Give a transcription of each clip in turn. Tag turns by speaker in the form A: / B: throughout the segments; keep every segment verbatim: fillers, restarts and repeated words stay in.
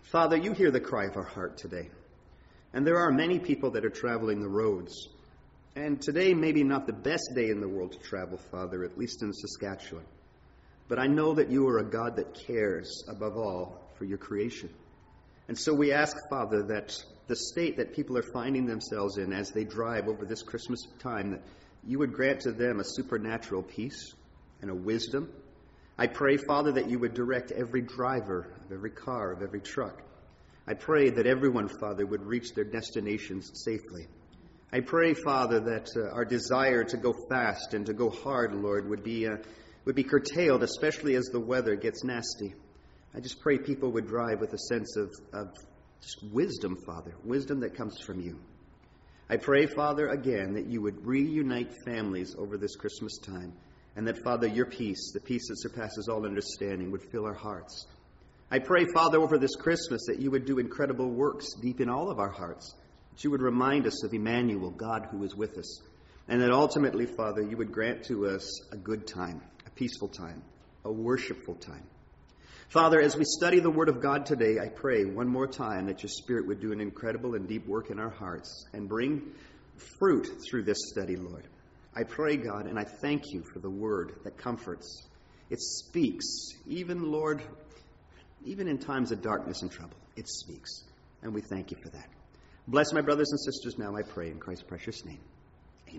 A: Father, you hear the cry of our heart today. And there are many people that are traveling the roads. And today maybe not the best day in the world to travel, Father, at least in Saskatchewan. But I know that you are a God that cares above all for your creation. And so we ask, Father, that the state that people are finding themselves in as they drive over this Christmas time, that you would grant to them a supernatural peace and a wisdom. I pray, Father, that you would direct every driver of every car, of every truck. I pray that everyone, Father, would reach their destinations safely. I pray, Father, that uh, our desire to go fast and to go hard, Lord, would be uh, would be curtailed, especially as the weather gets nasty. I just pray people would drive with a sense of, of just wisdom, Father, wisdom that comes from you. I pray, Father, again, that you would reunite families over this Christmas time, and that, Father, your peace, the peace that surpasses all understanding, would fill our hearts. I pray, Father, over this Christmas that you would do incredible works deep in all of our hearts, that you would remind us of Emmanuel, God who is with us, and that ultimately, Father, you would grant to us a good time, a peaceful time, a worshipful time. Father, as we study the Word of God today, I pray one more time that your Spirit would do an incredible and deep work in our hearts and bring fruit through this study, Lord. I pray, God, and I thank you for the Word that comforts. It speaks, even, Lord, even in times of darkness and trouble. It speaks, and we thank you for that. Bless my brothers and sisters now, I pray, in Christ's precious name. Amen.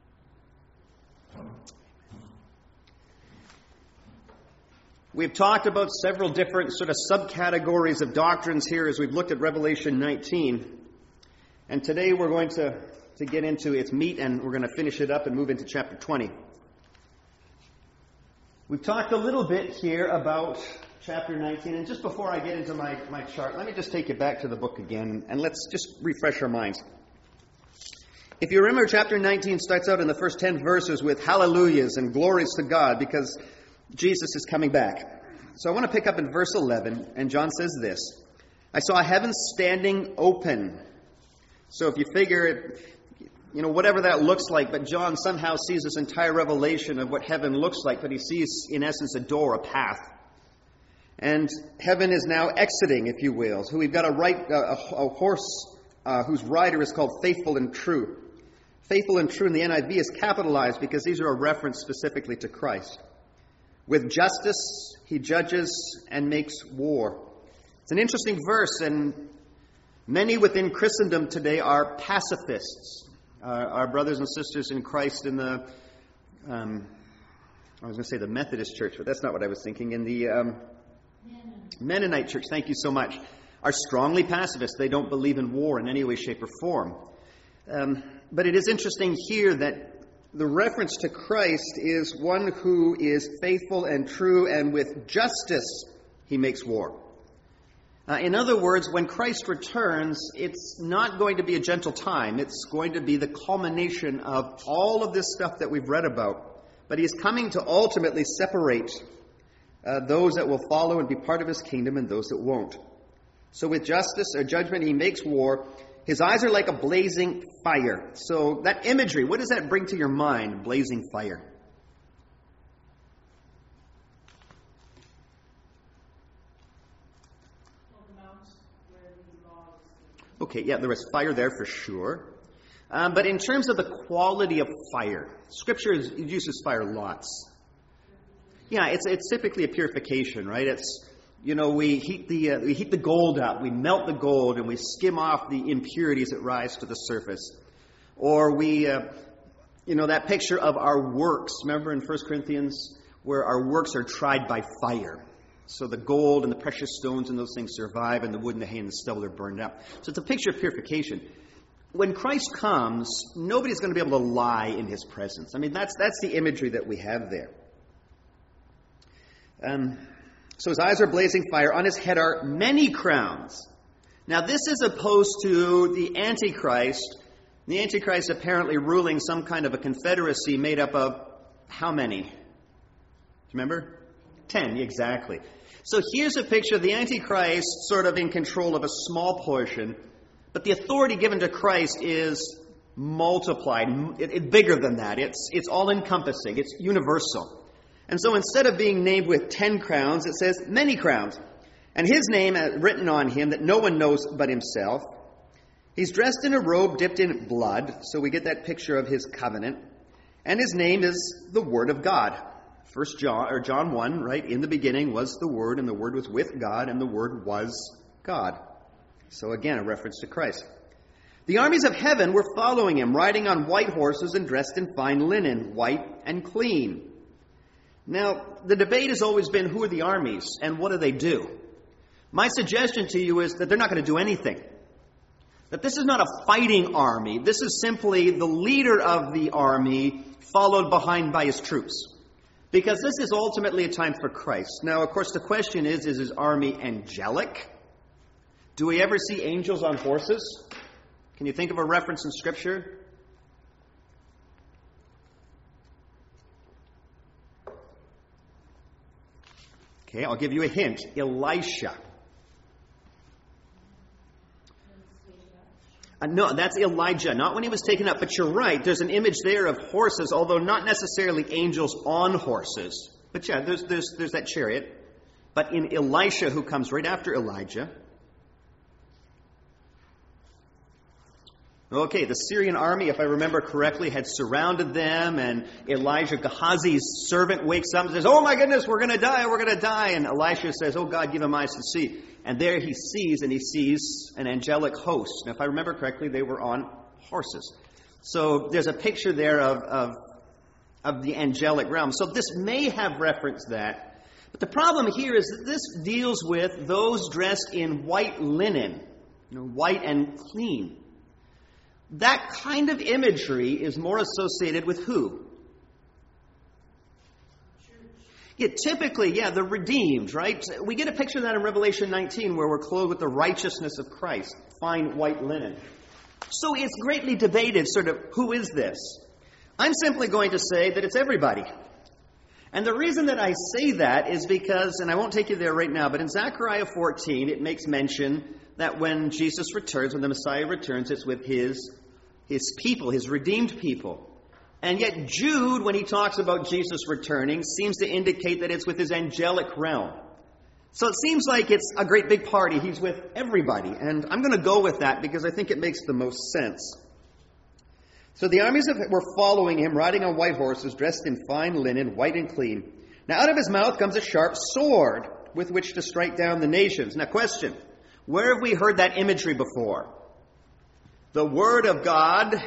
A: We've talked about several different sort of subcategories of doctrines here as we've looked at Revelation nineteen. And today we're going to, to get into its meat, and we're going to finish it up and move into chapter twenty. We've talked a little bit here about chapter nineteen. And just before I get into my, my chart, let me just take you back to the book again, and let's just refresh our minds. If you remember, chapter nineteen starts out in the first ten verses with hallelujahs and glories to God because Jesus is coming back. So I want to pick up in verse eleven, and John says this: I saw heaven standing open. So if you figure it, you know, whatever that looks like, but John somehow sees this entire revelation of what heaven looks like, but he sees, in essence, a door, a path. And heaven is now exiting, if you will. So we've got a, right, a, a horse uh, whose rider is called Faithful and True. Faithful and True in the N I V is capitalized because these are a reference specifically to Christ. With justice, he judges and makes war. It's an interesting verse, and many within Christendom today are pacifists. Uh, our brothers and sisters in Christ in the, um, I was going to say the Methodist Church, but that's not what I was thinking. In the um, Mennonite Church, thank you so much, are strongly pacifist. They don't believe in war in any way, shape, or form. Um, but it is interesting here that the reference to Christ is one who is faithful and true, and with justice he makes war. Uh, in other words, when Christ returns, it's not going to be a gentle time. It's going to be the culmination of all of this stuff that we've read about. But he is coming to ultimately separate uh, those that will follow and be part of his kingdom and those that won't. So with justice or judgment, he makes war. His eyes are like a blazing fire. So that imagery, what does that bring to your mind, blazing fire? Okay, yeah, there was fire there for sure. Um, but in terms of the quality of fire, Scripture is, uses fire lots. Yeah, it's it's typically a purification, right? It's, you know, we heat the uh, we heat the gold up, we melt the gold, and we skim off the impurities that rise to the surface. Or we, uh, you know, that picture of our works. Remember in First Corinthians where our works are tried by fire. So the gold and the precious stones and those things survive, and the wood and the hay and the stubble are burned up. So it's a picture of purification. When Christ comes, nobody's going to be able to lie in his presence. I mean, that's that's the imagery that we have there. Um, so his eyes are blazing fire. On his head are many crowns. Now this is opposed to the Antichrist. The Antichrist apparently ruling some kind of a confederacy made up of how many? Do you remember? Ten, exactly. So here's a picture of the Antichrist sort of in control of a small portion, but the authority given to Christ is multiplied. It, it, bigger than that. It's, it's all-encompassing. It's universal. And so instead of being named with ten crowns, it says many crowns. and his name written on him that no one knows but himself. He's dressed in a robe dipped in blood, so we get that picture of his covenant. And his name is the Word of God. First John, or John one, right? In the beginning was the Word, and the Word was with God, and the Word was God. So again, a reference to Christ. The armies of heaven were following him, riding on white horses and dressed in fine linen, white and clean. Now, the debate has always been, who are the armies, and what do they do? My suggestion to you is that they're not going to do anything. That this is not a fighting army. This is simply the leader of the army followed behind by his troops. Because this is ultimately a time for Christ. Now, of course, the question is, is his army angelic? Do we ever see angels on horses? Can you think of a reference in Scripture? Okay, I'll give you a hint. Elisha. Uh, no, that's Elijah, not when he was taken up. But you're right, there's an image there of horses, although not necessarily angels on horses. But yeah, there's, there's, there's that chariot. But in Elisha, who comes right after Elijah. Okay, the Syrian army, if I remember correctly, had surrounded them, and Elijah, Gehazi's servant, wakes up and says, "Oh my goodness, we're going to die, we're going to die." And Elisha says, "Oh God, give him eyes to see." And there he sees, and he sees an angelic host. Now, if I remember correctly, they were on horses. So there's a picture there of, of, of the angelic realm. So this may have referenced that. But the problem here is that this deals with those dressed in white linen, you know, white and clean. That kind of imagery is more associated with who? Yeah, typically, yeah, the redeemed, right? We get a picture of that in Revelation nineteen where we're clothed with the righteousness of Christ, fine white linen. So it's greatly debated, sort of, who is this? I'm simply going to say that it's everybody. And the reason that I say that is because, and I won't take you there right now, but in Zechariah fourteen, it makes mention that when Jesus returns, when the Messiah returns, it's with his, his people, his redeemed people. And yet Jude, when he talks about Jesus returning, seems to indicate that it's with his angelic realm. So it seems like it's a great big party. He's with everybody. And I'm going to go with that because I think it makes the most sense. So the armies of, were following him, riding on white horses, dressed in fine linen, white and clean. Now out of his mouth comes a sharp sword with which to strike down the nations. Now question, where have we heard that imagery before? The Word of God,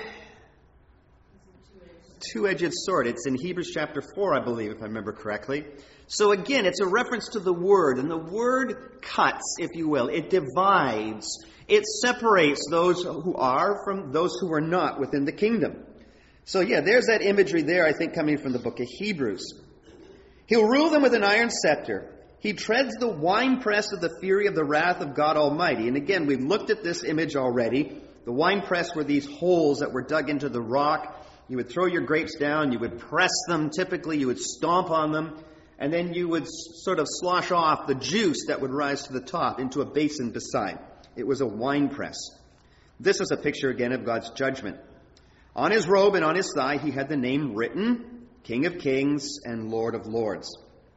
A: two-edged sword. It's in Hebrews chapter four, I believe, if I remember correctly. So again, it's a reference to the Word. And the Word cuts, if you will. It divides. It separates those who are from those who are not within the kingdom. So yeah, there's that imagery there, I think, coming from the book of Hebrews. He'll rule them with an iron scepter. He treads the winepress of the fury of the wrath of God Almighty. And again, we've looked at this image already. The winepress were these holes that were dug into the rock. You would throw your grapes down, you would press them, typically you would stomp on them, and then you would sort of slosh off the juice that would rise to the top into a basin beside. It was a wine press. This is a picture again of God's judgment. On his robe and on his thigh he had the name written, King of Kings and Lord of Lords.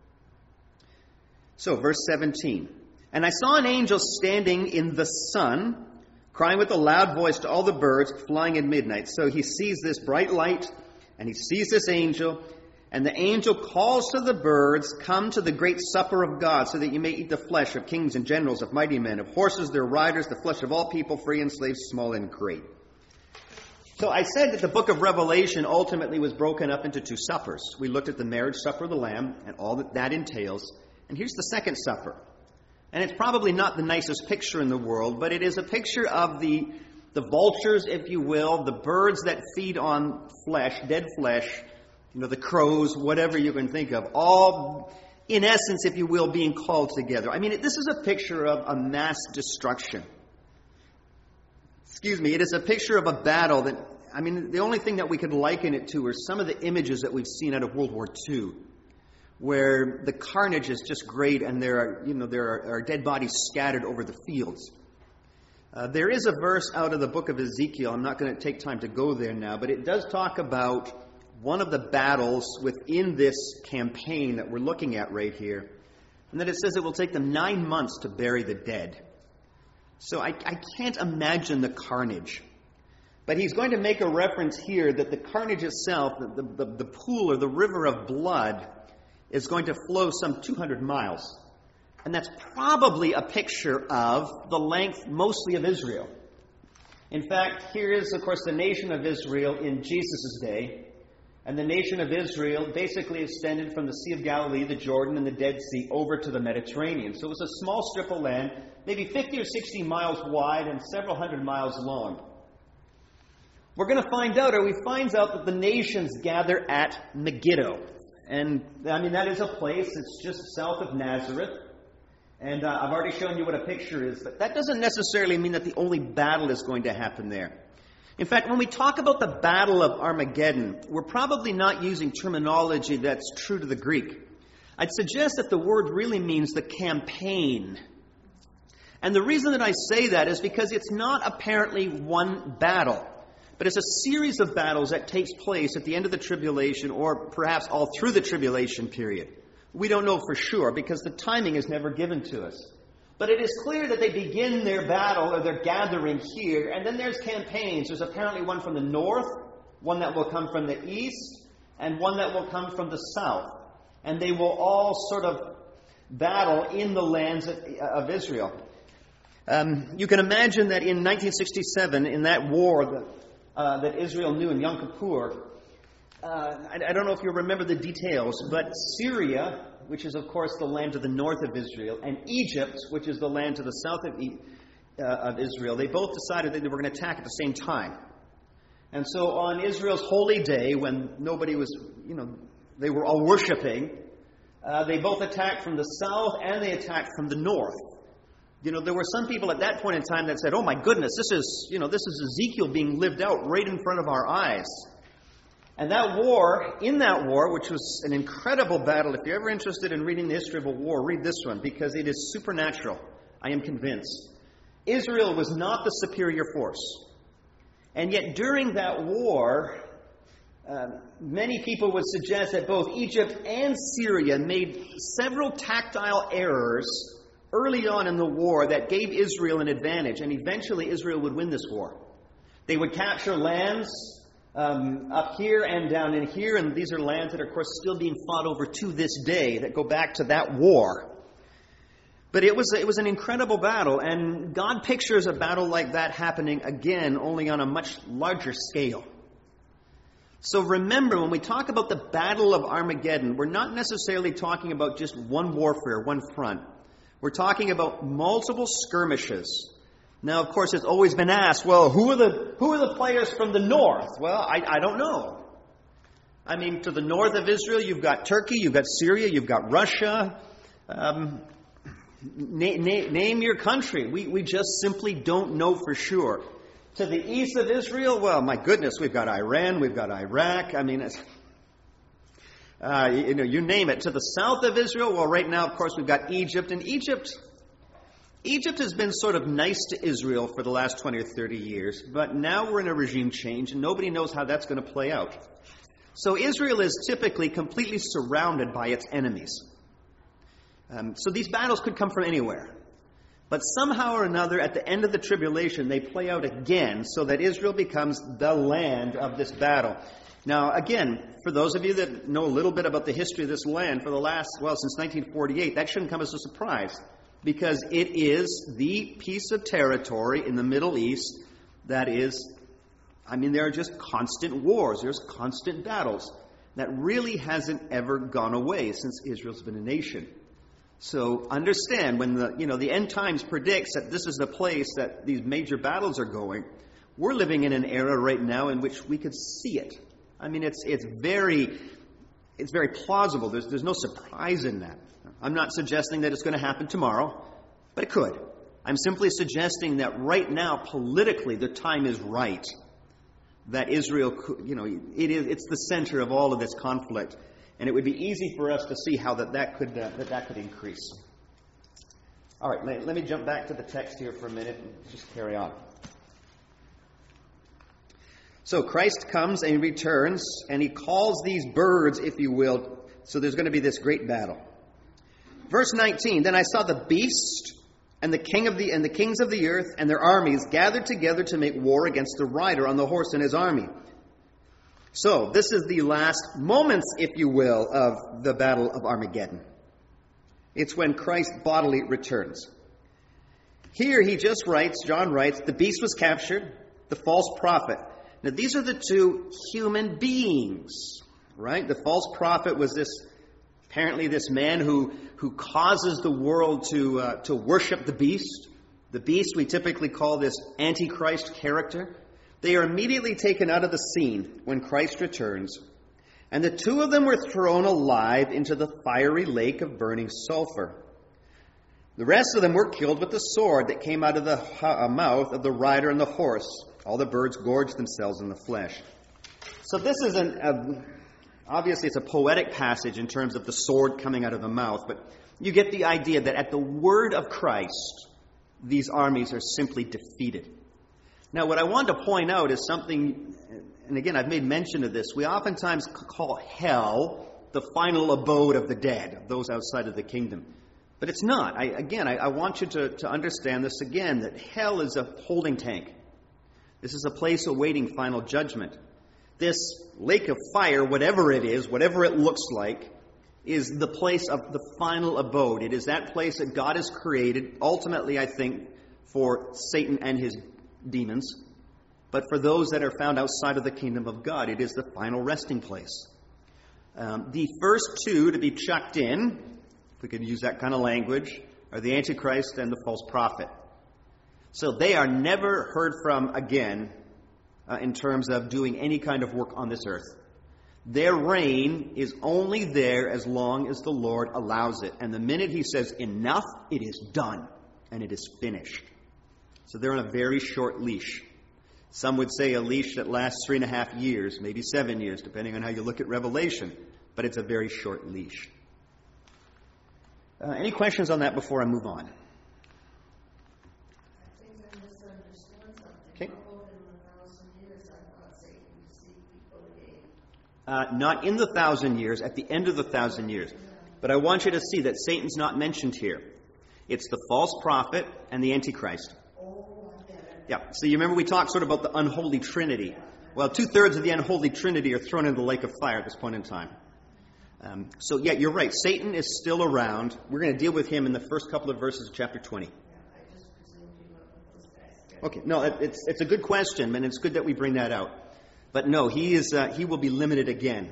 A: So verse seventeen. And I saw an angel standing in the sun, crying with a loud voice to all the birds flying at midnight. So he sees this bright light, and he sees this angel, and the angel calls to the birds, "Come to the great supper of God, so that you may eat the flesh of kings and generals, of mighty men, of horses, their riders, the flesh of all people, free and slaves, small and great." So I said that the book of Revelation ultimately was broken up into two suppers. We looked at the marriage supper of the Lamb, and all that that entails. And here's the second supper. And it's probably not the nicest picture in the world, but it is a picture of the, the vultures, if you will, the birds that feed on flesh, dead flesh, you know, the crows, whatever you can think of, all, in essence, if you will, being called together. I mean, this is a picture of a mass destruction. Excuse me, it is a picture of a battle that, I mean, the only thing that we could liken it to are some of the images that we've seen out of World War Two. Where the carnage is just great, and there are, you know, there are, are dead bodies scattered over the fields. Uh, there is a verse out of the book of Ezekiel. I'm not going to take time to go there now, but it does talk about one of the battles within this campaign that we're looking at right here. and that it says it will take them nine months to bury the dead. So I, I can't imagine the carnage. But he's going to make a reference here that the carnage itself, the, the, the pool or the river of blood, is going to flow some two hundred miles. And that's probably a picture of the length mostly of Israel. In fact, here is, of course, the nation of Israel in Jesus' day. And the nation of Israel basically extended from the Sea of Galilee, the Jordan, and the Dead Sea over to the Mediterranean. So it was a small strip of land, maybe fifty or sixty miles wide and several hundred miles long. We're going to find out, or he finds out, that the nations gather at Megiddo. And, I mean, that is a place that's just south of Nazareth. And uh, I've already shown you what a picture is. But that doesn't necessarily mean that the only battle is going to happen there. In fact, when we talk about the Battle of Armageddon, we're probably not using terminology that's true to the Greek. I'd suggest that the word really means the campaign. And the reason that I say that is because it's not apparently one battle, but it's a series of battles that takes place at the end of the tribulation, or perhaps all through the tribulation period. We don't know for sure because the timing is never given to us. But it is clear that they begin their battle, or their gathering here, and then there's campaigns. There's apparently one from the north, one that will come from the east, and one that will come from the south. And they will all sort of battle in the lands of, of Israel. Um, you can imagine that in nineteen sixty-seven, in that war that, uh, that Israel knew in Yom Kippur, uh, I, I don't know if you remember the details, but Syria, which is, of course, the land to the north of Israel, and Egypt, which is the land to the south of, uh, of Israel, they both decided that they were going to attack at the same time. And so on Israel's holy day, when nobody was, you know, they were all worshiping, uh, they both attacked from the south and they attacked from the north. You know, there were some people at that point in time that said, oh my goodness, this is, you know, this is Ezekiel being lived out right in front of our eyes. And that war, in that war, which was an incredible battle, if you're ever interested in reading the history of a war, read this one, because it is supernatural, I am convinced. Israel was not the superior force. And yet during that war, uh, many people would suggest that both Egypt and Syria made several tactile errors early on in the war that gave Israel an advantage, and eventually Israel would win this war. They would capture lands Um, up here and down in here, and these are lands that are, of course, still being fought over to this day that go back to that war. But it was it was an incredible battle, and God pictures a battle like that happening again, only on a much larger scale. So remember, when we talk about the Battle of Armageddon, we're not necessarily talking about just one warfare, one front. We're talking about multiple skirmishes. Now, of course, it's always been asked, well, who are the who are the players from the north? Well, I, I don't know. I mean, to the north of Israel, you've got Turkey, you've got Syria, you've got Russia. Um, na- na- name your country. We, we just simply don't know for sure. To the east of Israel, well, my goodness, we've got Iran, we've got Iraq. I mean, it's, uh, you, you know, you name it. To the south of Israel, well, right now, of course, we've got Egypt. And Egypt... Egypt has been sort of nice to Israel for the last twenty or thirty years, but now we're in a regime change, and nobody knows how that's going to play out. So Israel is typically completely surrounded by its enemies. Um, so these battles could come from anywhere. But somehow or another, at the end of the tribulation, they play out again so that Israel becomes the land of this battle. Now, again, for those of you that know a little bit about the history of this land for the last, well, since nineteen forty-eight, that shouldn't come as a surprise. Because it is the piece of territory in the Middle East that is, I mean, there are just constant wars. There's constant battles. That really hasn't ever gone away since Israel's been a nation. So understand, when the, you know, the end times predicts that this is the place that these major battles are going, we're living in an era right now in which we could see it. I mean, it's it's very, it's very plausible. There's there's no surprise in that. I'm not suggesting that it's going to happen tomorrow, but it could. I'm simply suggesting that right now, politically, the time is right. That Israel, you know, it is, it's the center of all of this conflict. And it would be easy for us to see how that, that, could, uh, that, that could increase. All right, let, let me jump back to the text here for a minute and just carry on. So Christ comes and he returns, and he calls these birds, if you will. So there's going to be this great battle. Verse nineteen, then I saw the beast and the king of the and the kings of the earth and their armies gathered together to make war against the rider on the horse and his army. So, this is the last moments, if you will, of the battle of Armageddon. It's when Christ bodily returns. Here he just writes, John writes, the beast was captured, the false prophet. Now, these are the two human beings, right? The false prophet was this, apparently this man who, who causes the world to, uh, to worship the beast. The beast we typically call this Antichrist character. They are immediately taken out of the scene when Christ returns. And the two of them were thrown alive into the fiery lake of burning sulfur. The rest of them were killed with the sword that came out of the mouth of the rider and the horse. All the birds gorged themselves in the flesh. So this is an, a, obviously it's a poetic passage in terms of the sword coming out of the mouth, but you get the idea that at the word of Christ, these armies are simply defeated. Now, what I want to point out is something, and again, I've made mention of this. We oftentimes call hell the final abode of the dead, of those outside of the kingdom. But it's not. I, again, I, I want you to, to understand this again, that hell is a holding tank. This is a place awaiting final judgment. This lake of fire, whatever it is, whatever it looks like, is the place of the final abode. It is that place that God has created, ultimately, I think, for Satan and his demons. But for those that are found outside of the kingdom of God, it is the final resting place. Um, the first two to be chucked in, if we could use that kind of language, are the Antichrist and the false prophet. So they are never heard from again uh, in terms of doing any kind of work on this earth. Their reign is only there as long as the Lord allows it. And the minute he says, enough, it is done, and it is finished. So they're on a very short leash. Some would say a leash that lasts three and a half years, maybe seven years, depending on how you look at Revelation. But it's a very short leash. Uh, any questions on that before I move on?
B: I think I misunderstood something.
A: Okay.
B: Over in the thousand years, I thought Satan would see people again.
A: Uh, not in the thousand years, at the end of the thousand years. But I want you to see that Satan's not mentioned here. It's the false prophet and the Antichrist. Yeah, so you remember we talked sort of about the unholy trinity. Well, two-thirds of the unholy trinity are thrown into the lake of fire at this point in time. Um, so, yeah, you're right. Satan is still around. We're going to deal with him in the first couple of verses of chapter twenty.
B: Yeah, I just presumed you were those guys.
A: Okay, no, it, it's it's a good question, and it's good that we bring that out. But no, he is uh, he will be limited again.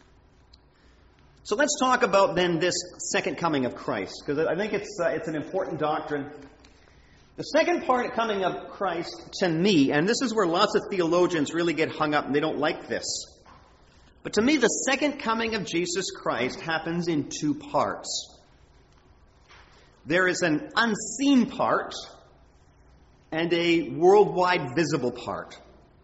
A: So let's talk about then this second coming of Christ, because I think it's uh, it's an important doctrine. The second part of coming of Christ, to me, and this is where lots of theologians really get hung up and they don't like this. But to me, the second coming of Jesus Christ happens in two parts. There is an unseen part and a worldwide visible part.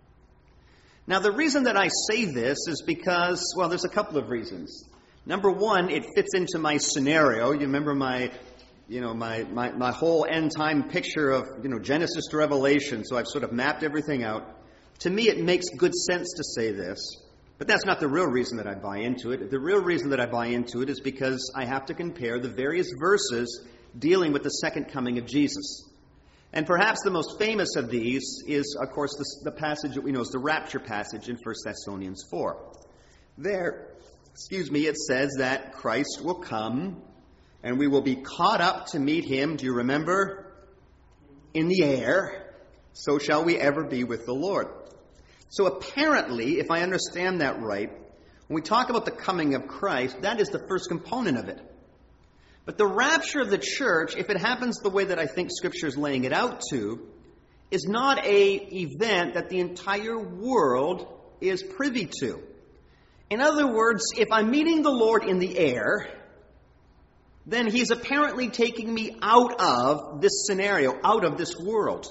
A: Now, the reason that I say this is because, well, there's a couple of reasons. Number one, it fits into my scenario. You remember my... You know, my, my, my whole end time picture of, you know, Genesis to Revelation, so I've sort of mapped everything out. To me, it makes good sense to say this, but that's not the real reason that I buy into it. The real reason that I buy into it is because I have to compare the various verses dealing with the second coming of Jesus. And perhaps the most famous of these is, of course, the, the passage that we know is the rapture passage in First Thessalonians four. There, excuse me, it says that Christ will come and we will be caught up to meet him, do you remember? In the air. So shall we ever be with the Lord. So apparently, if I understand that right, when we talk about the coming of Christ, that is the first component of it. But the rapture of the church, if it happens the way that I think Scripture is laying it out to, is not a event that the entire world is privy to. In other words, if I'm meeting the Lord in the air, then he's apparently taking me out of this scenario, out of this world.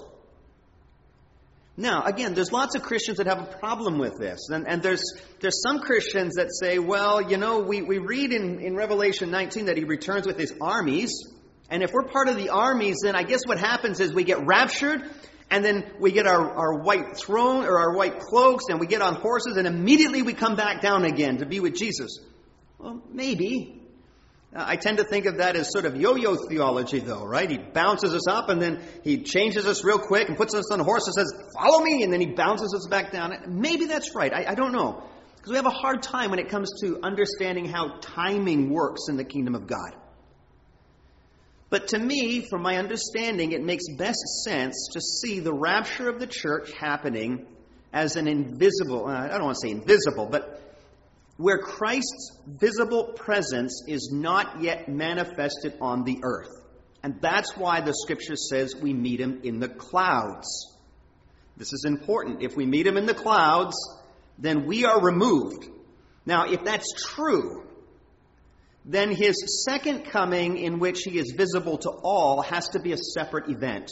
A: Now, again, there's lots of Christians that have a problem with this. And, and there's there's some Christians that say, well, you know, we, we read in, in Revelation nineteen that he returns with his armies. And if we're part of the armies, then I guess what happens is we get raptured, and then we get our, our white throne or our white cloaks, and we get on horses, and immediately we come back down again to be with Jesus. Well, maybe. Uh, I tend to think of that as sort of yo-yo theology, though, right? He bounces us up, and then he changes us real quick and puts us on a horse and says, follow me, and then he bounces us back down. Maybe that's right. I, I don't know. Because we have a hard time when it comes to understanding how timing works in the kingdom of God. But to me, from my understanding, it makes best sense to see the rapture of the church happening as an invisible, I don't want to say invisible, but where Christ's visible presence is not yet manifested on the earth. And that's why the scripture says we meet him in the clouds. This is important. If we meet him in the clouds, then we are removed. Now, if that's true, then his second coming, in which he is visible to all, has to be a separate event.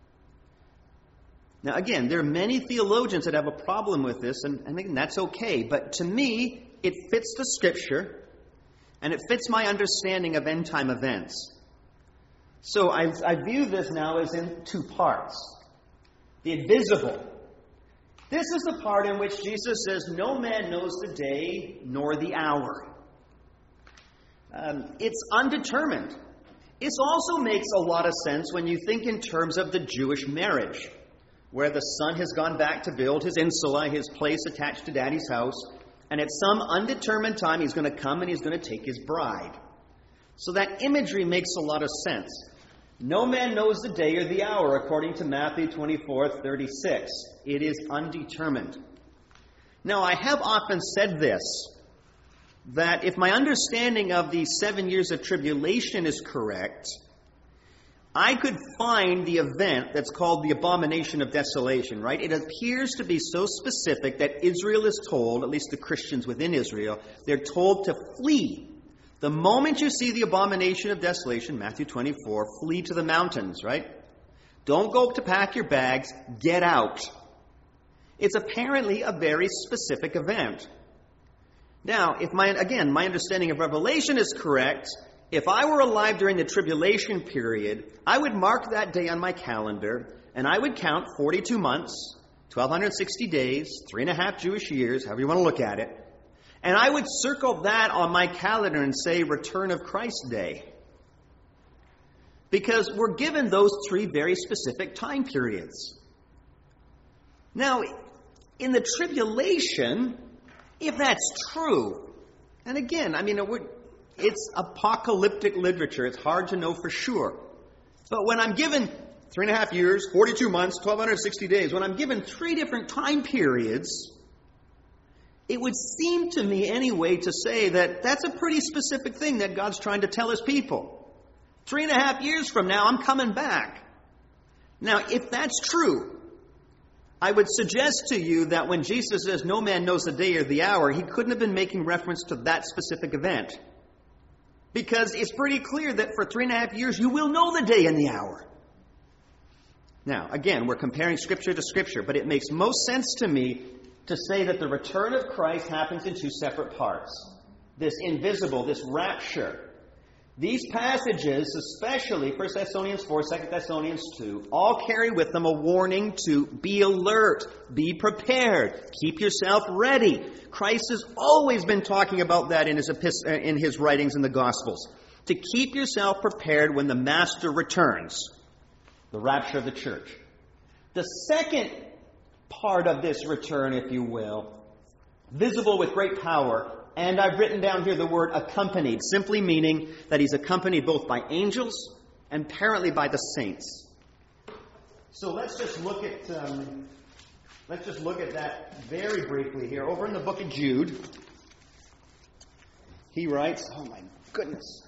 A: Now, again, there are many theologians that have a problem with this, and, and that's okay. But to me, it fits the scripture, and it fits my understanding of end-time events. So I, I view this now as in two parts. The invisible. This is the part in which Jesus says, no man knows the day nor the hour. Um, it's undetermined. This also makes a lot of sense when you think in terms of the Jewish marriage, where the son has gone back to build his insula, his place attached to daddy's house, and at some undetermined time he's going to come and he's going to take his bride. So that imagery makes a lot of sense. No man knows the day or the hour, according to Matthew twenty-four thirty-six. It is undetermined. Now, I have often said this, that if my understanding of the seven years of tribulation is correct, I could find the event that's called the abomination of desolation, right? It appears to be so specific that Israel is told, at least the Christians within Israel, they're told to flee. The moment you see the abomination of desolation, Matthew twenty-four, flee to the mountains, right? Don't go to pack your bags, get out. It's apparently a very specific event. Now, if my, again, my understanding of Revelation is correct, if I were alive during the tribulation period, I would mark that day on my calendar, and I would count forty-two months, twelve sixty days, three and a half Jewish years, however you want to look at it, and I would circle that on my calendar and say Return of Christ Day. Because we're given those three very specific time periods. Now, in the tribulation, if that's true, and again, I mean, it would, it's apocalyptic literature. It's hard to know for sure. But when I'm given three and a half years, forty-two months, twelve sixty days, when I'm given three different time periods, it would seem to me anyway to say that that's a pretty specific thing that God's trying to tell his people. Three and a half years from now, I'm coming back. Now, if that's true, I would suggest to you that when Jesus says no man knows the day or the hour, he couldn't have been making reference to that specific event. Because it's pretty clear that for three and a half years, you will know the day and the hour. Now, again, we're comparing Scripture to Scripture, but it makes most sense to me to say that the return of Christ happens in two separate parts. This invisible, this rapture. These passages, especially First Thessalonians four, Second Thessalonians two, all carry with them a warning to be alert, be prepared, keep yourself ready. Christ has always been talking about that in his, epist- in his writings in the Gospels. To keep yourself prepared when the Master returns, the rapture of the church. The second part of this return, if you will, visible with great power. And I've written down here the word accompanied, simply meaning that he's accompanied both by angels and apparently by the saints. So let's just look at um, let's just look at that very briefly here. Over in the book of Jude, he writes, oh my goodness.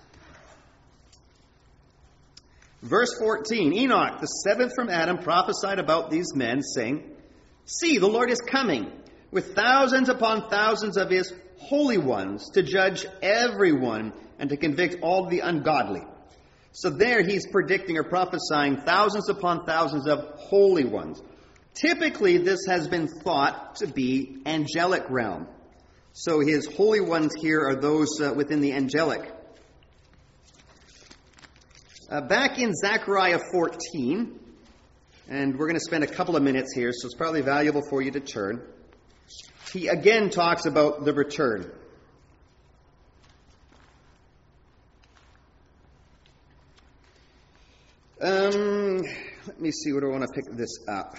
A: Verse fourteen, Enoch, the seventh from Adam, prophesied about these men, saying, see, the Lord is coming with thousands upon thousands of his holy ones to judge everyone and to convict all the ungodly. So there he's predicting or prophesying thousands upon thousands of holy ones. Typically, this has been thought to be angelic realm. So his holy ones here are those uh, within the angelic. Uh, back in Zechariah fourteen, and we're going to spend a couple of minutes here, so it's probably valuable for you to turn. He again talks about the return. Um, let me see, where do I want to pick this up?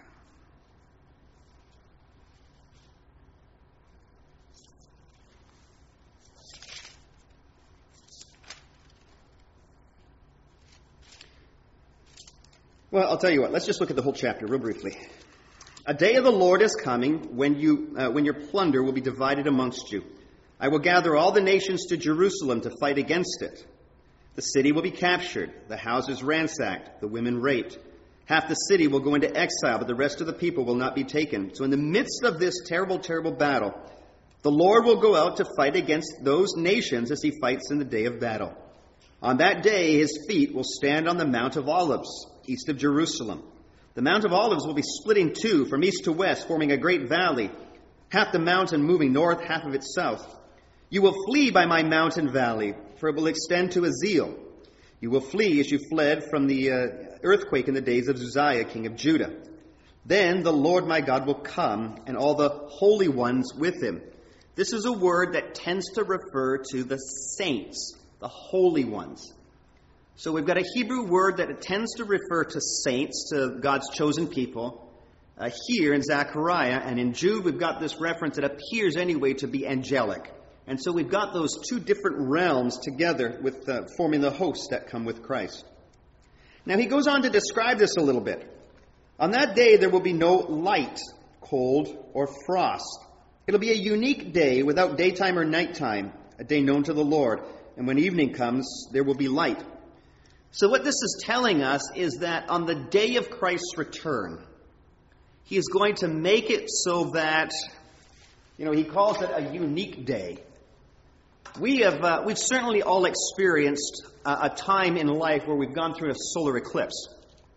A: Well, I'll tell you what. Let's just look at the whole chapter real briefly. A day of the Lord is coming when you uh, when your plunder will be divided amongst you. I will gather all the nations to Jerusalem to fight against it. The city will be captured, the houses ransacked, the women raped. Half the city will go into exile, but the rest of the people will not be taken. So in the midst of this terrible, terrible battle, the Lord will go out to fight against those nations as he fights in the day of battle. On that day, his feet will stand on the Mount of Olives, east of Jerusalem. The Mount of Olives will be split in two from east to west, forming a great valley, half the mountain moving north, half of it south. You will flee by my mountain valley, for it will extend to Azeel. You will flee as you fled from the uh, earthquake in the days of Uzziah, king of Judah. Then the Lord my God will come, and all the holy ones with him. This is a word that tends to refer to the saints, the holy ones. So we've got a Hebrew word that tends to refer to saints, to God's chosen people. Uh, here in Zechariah and in Jude, we've got this reference that appears anyway to be angelic. And so we've got those two different realms together with uh, forming the hosts that come with Christ. Now he goes on to describe this a little bit. On that day there will be no light, cold, or frost. It'll be a unique day without daytime or nighttime, a day known to the Lord. And when evening comes, there will be light. So what this is telling us is that on the day of Christ's return, he is going to make it so that, you know, he calls it a unique day. We have, uh, we've certainly all experienced a, a time in life where we've gone through a solar eclipse,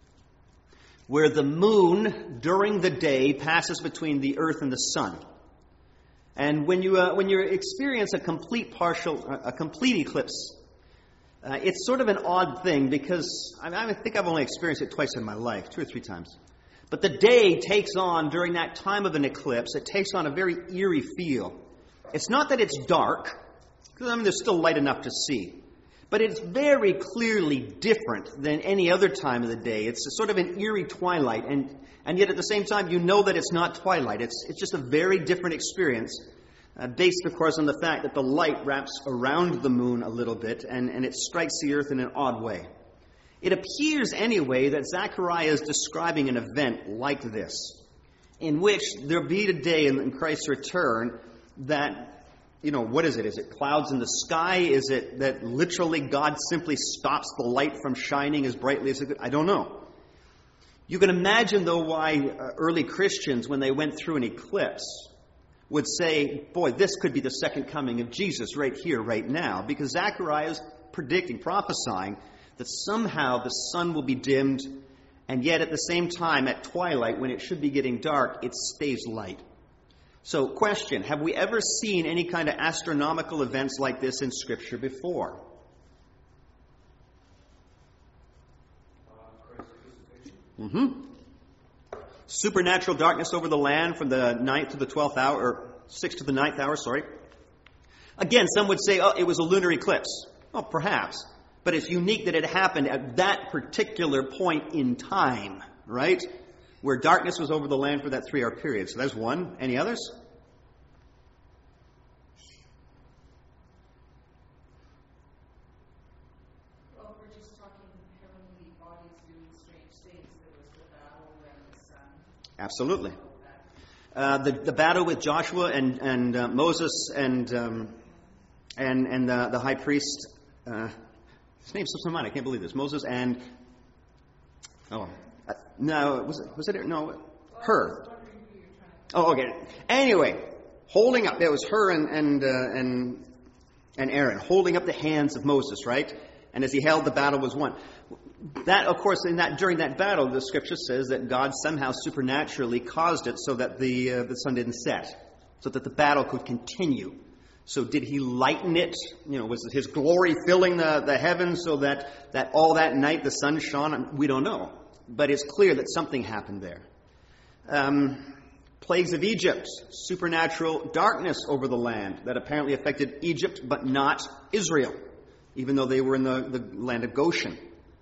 A: where the moon during the day passes between the earth and the sun. And when you uh, when you experience a complete partial, a complete eclipse, uh, it's sort of an odd thing because I, I think I've only experienced it twice in my life, two or three times. But the day takes on, during that time of an eclipse, it takes on a very eerie feel. It's not that it's dark, because I mean there's still light enough to see, but it's very clearly different than any other time of the day. It's a sort of an eerie twilight, and and yet at the same time you know that it's not twilight. It's it's just a very different experience, uh, based of course on the fact that the light wraps around the moon a little bit, and, and it strikes the earth in an odd way. It appears anyway that Zechariah is describing an event like this, in which there'll be a day in Christ's return that, you know, what is it? Is it clouds in the sky? Is it that literally God simply stops the light from shining as brightly as it could? I don't know. You can imagine, though, why uh, early Christians, when they went through an eclipse, would say, boy, this could be the second coming of Jesus right here, right now, because Zechariah is predicting, prophesying, that somehow the sun will be dimmed, and yet at the same time, at twilight, when it should be getting dark, it stays light. So, question, have we ever seen any kind of astronomical events like this in Scripture before? Mm-hmm. Supernatural darkness over the land from the ninth to the twelfth hour, or sixth to the ninth hour, sorry. Again, some would say, oh, it was a lunar eclipse. Oh, perhaps. But it's unique that it happened at that particular point in time, right? Where darkness was over the land for that three-hour period. So there's one. Any others?
B: Well, we're just talking heavenly bodies doing strange things. There was the battle and the sun.
A: Absolutely. Uh, the, the battle with Joshua and, and uh, Moses and um, and and the, the high priest. Uh, his name slips my mind. I can't believe this. Moses and oh uh, no was it was it no her. Oh, okay. Anyway, holding up. It was her and and uh, and and Aaron holding up the hands of Moses, right? And as he held, the battle was won. That, of course, in that during that battle, the Scripture says that God somehow supernaturally caused it so that the uh, the sun didn't set, so that the battle could continue. So, did He lighten it? You know, was His glory filling the, the heavens so that that all that night the sun shone? We don't know, but it's clear that something happened there. Um, plagues of Egypt, supernatural darkness over the land that apparently affected Egypt, but not Israel, even though they were in the, the land of Goshen.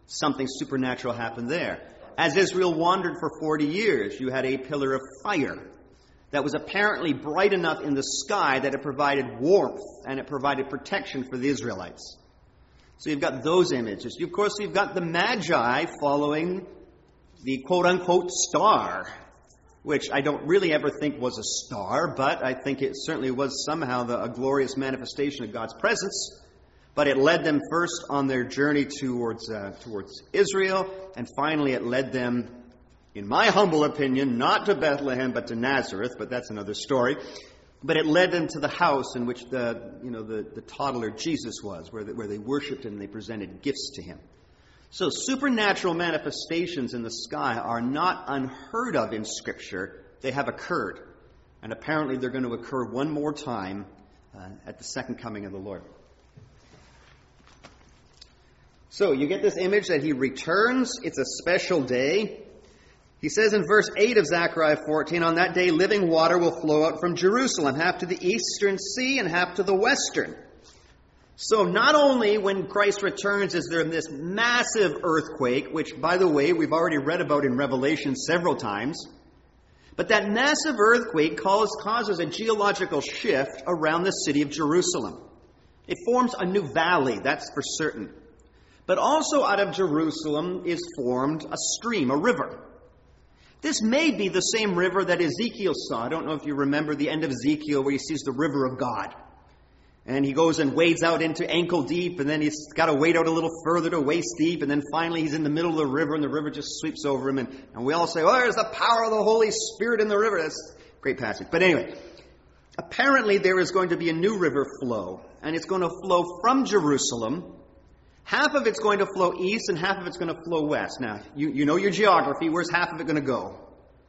A: Something supernatural happened there. As Israel wandered for forty years, you had a pillar of fire that was apparently bright enough in the sky that it provided warmth and it provided protection for the Israelites. So you've got those images. Of course, you've got the Magi following the quote-unquote star, which I don't really ever think was a star, but I think it certainly was somehow the, a glorious manifestation of God's presence. But it led them first on their journey towards uh, towards Israel, and finally it led them, in my humble opinion, not to Bethlehem but to Nazareth, but that's another story. But it led them to the house in which the you know the, the toddler Jesus was, where they, where they worshipped him and they presented gifts to him. So supernatural manifestations in the sky are not unheard of in Scripture. They have occurred. And apparently they're going to occur one more time uh, at the second coming of the Lord. So you get this image that he returns. It's a special day. He says in verse eight of Zechariah fourteen, on that day living water will flow out from Jerusalem, half to the eastern sea and half to the western. So not only when Christ returns is there this massive earthquake, which, by the way, we've already read about in Revelation several times, but that massive earthquake cause, causes a geological shift around the city of Jerusalem. It forms a new valley, that's for certain. But also out of Jerusalem is formed a stream, a river. This may be the same river that Ezekiel saw. I don't know if you remember the end of Ezekiel where he sees the river of God. And he goes and wades out into ankle deep, and then he's got to wade out a little further to waist deep, and then finally he's in the middle of the river, and the river just sweeps over him. And, and we all say, oh, there's the power of the Holy Spirit in the river. That's a great passage. But anyway, apparently there is going to be a new river flow, and it's going to flow from Jerusalem. Half of it's going to flow east, and half of it's going to flow west. Now, you, you know your geography. Where's half of it going to go?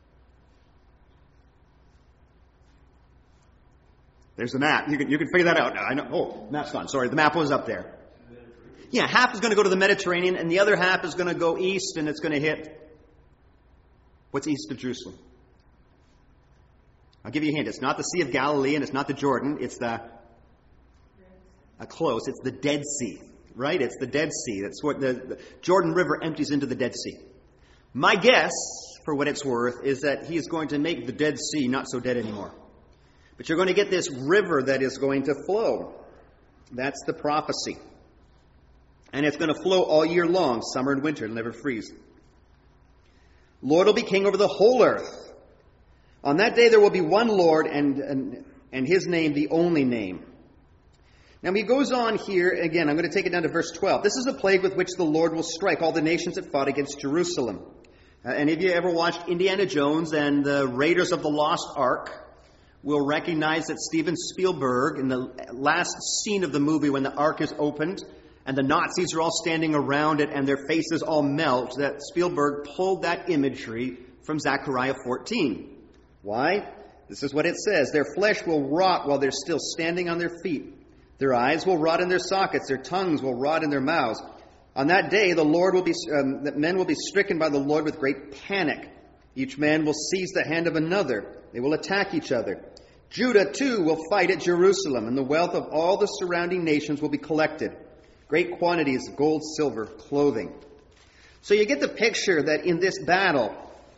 A: There's the map. You can, you can figure that out now. I know. Oh, map's gone. Sorry, the map was up there. Yeah, half is going to go to the Mediterranean, and the other half is going to go east, and it's going to hit... What's east of Jerusalem? I'll give you a hint. It's not the Sea of Galilee, and it's not the Jordan. It's the... Uh, close. It's the Dead Sea. Right? It's the Dead Sea. That's what the, the Jordan River empties into the Dead Sea. My guess, for what it's worth, is that he is going to make the Dead Sea not so dead anymore. But you're going to get this river that is going to flow. That's the prophecy. And it's going to flow all year long, summer and winter. It'll never freeze. Lord will be king over the whole earth. On that day there will be one Lord, and, and, and his name the only name. Now he goes on here, again, I'm going to take it down to verse twelve. This is a plague with which the Lord will strike all the nations that fought against Jerusalem. Uh, any of you ever watched Indiana Jones and the Raiders of the Lost Ark will recognize that Steven Spielberg, in the last scene of the movie when the Ark is opened and the Nazis are all standing around it and their faces all melt, that Spielberg pulled that imagery from Zechariah fourteen. Why? This is what it says. Their flesh will rot while they're still standing on their feet. Their eyes will rot in their sockets. Their tongues will rot in their mouths. On that day, the Lord will be, um, that men will be stricken by the Lord with great panic. Each man will seize the hand of another. They will attack each other. Judah, too, will fight at Jerusalem, and the wealth of all the surrounding nations will be collected. Great quantities of gold, silver, clothing. So you get the picture that in this battle,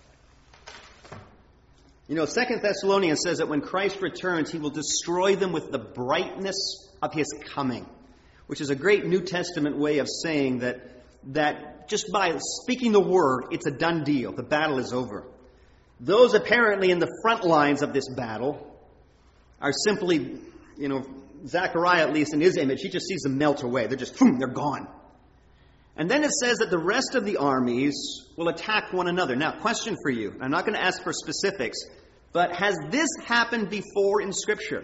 A: you know, Second Thessalonians says that when Christ returns, he will destroy them with the brightness of his coming, which is a great New Testament way of saying that that just by speaking the word, it's a done deal. The battle is over. Those apparently in the front lines of this battle are simply, you know, Zechariah, at least in his image, he just sees them melt away. They're just, boom, they're gone. And then it says that the rest of the armies will attack one another. Now, question for you. I'm not going to ask for specifics, but has this happened before in Scripture?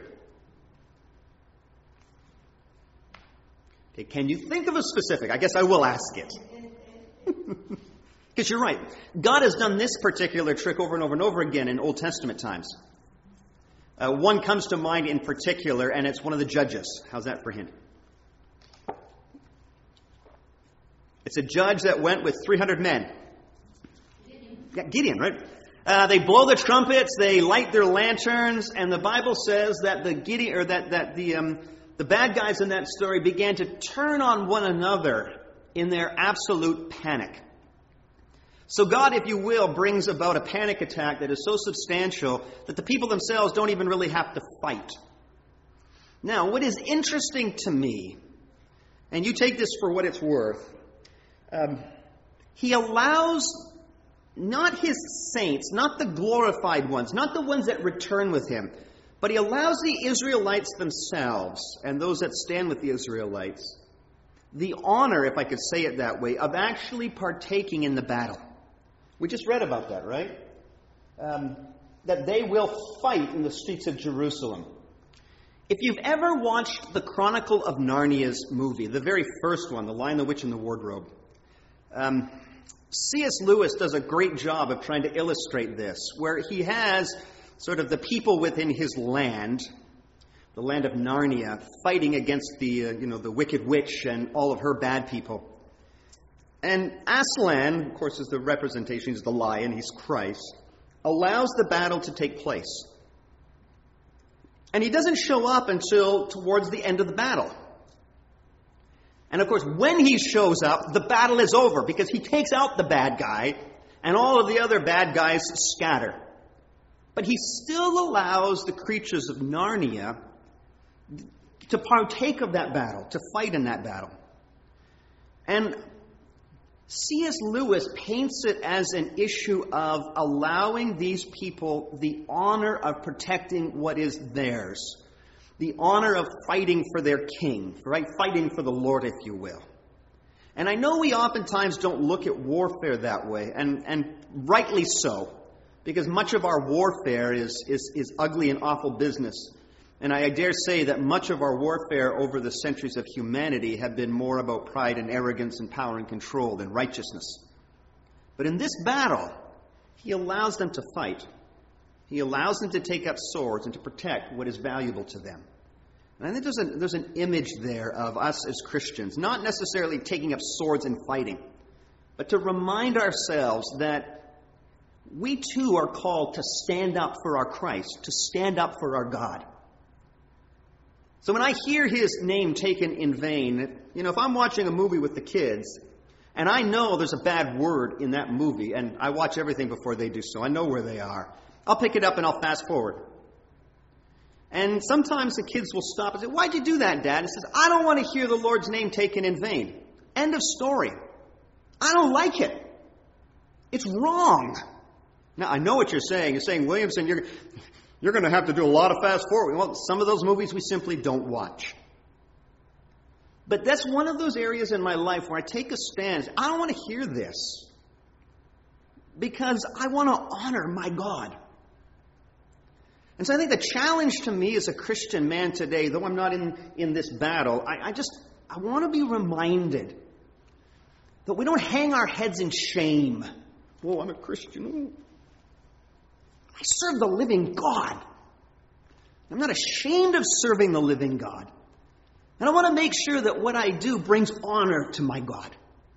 A: Okay, can you think of a specific? I guess I will ask it. Because you're right. God has done this particular trick over and over and over again in Old Testament times. Uh, one comes to mind in particular, and it's one of the judges. How's that for a hint? It's a judge that went with three hundred men. Gideon. Yeah, Gideon, right? Uh, they blow the trumpets, they light their lanterns, and the Bible says that the Gideon, or that that the um, the bad guys in that story began to turn on one another in their absolute panic. So God, if you will, brings about a panic attack that is so substantial that the people themselves don't even really have to fight. Now, what is interesting to me, and you take this for what it's worth, um, he allows not his saints, not the glorified ones, not the ones that return with him, but he allows the Israelites themselves and those that stand with the Israelites the honor, if I could say it that way, of actually partaking in the battle. We just read about that, right? Um, that they will fight in the streets of Jerusalem. If you've ever watched the Chronicle of Narnia's movie, the very first one, The Lion, the Witch, and the Wardrobe, um, C S Lewis does a great job of trying to illustrate this, where he has sort of the people within his land, the land of Narnia, fighting against the, uh, you know, the wicked witch and all of her bad people. And Aslan, of course, is the representation, he's the lion, he's Christ, allows the battle to take place. And he doesn't show up until towards the end of the battle. And of course, when he shows up, the battle is over because he takes out the bad guy and all of the other bad guys scatter. But he still allows the creatures of Narnia to partake of that battle, to fight in that battle. And C S Lewis paints it as an issue of allowing these people the honor of protecting what is theirs. The honor of fighting for their king, right? Fighting for the Lord, if you will. And I know we oftentimes don't look at warfare that way, and, and rightly so, because much of our warfare is, is, is ugly and awful business. And I dare say that much of our warfare over the centuries of humanity have been more about pride and arrogance and power and control than righteousness. But in this battle, he allows them to fight. He allows them to take up swords and to protect what is valuable to them. And I think there's, a, there's an image there of us as Christians, not necessarily taking up swords and fighting, but to remind ourselves that we too are called to stand up for our Christ, to stand up for our God. So when I hear his name taken in vain, you know, if I'm watching a movie with the kids, and I know there's a bad word in that movie, and I watch everything before they do so, I know where they are, I'll pick it up and I'll fast forward. And sometimes the kids will stop and say, "Why'd you do that, Dad?" And says, "I don't want to hear the Lord's name taken in vain." End of story. I don't like it. It's wrong. Now, I know what you're saying. You're saying, Williamson, you're... You're going to have to do a lot of fast forward. Well, some of those movies we simply don't watch. But that's one of those areas in my life where I take a stand. I don't want to hear this because I want to honor my God. And so I think the challenge to me as a Christian man today, though I'm not in, in this battle, I, I just, I want to be reminded that we don't hang our heads in shame. Oh, I'm a Christian. I serve the living God. I'm not ashamed of serving the living God. And I want to make sure that what I do brings honor to my God.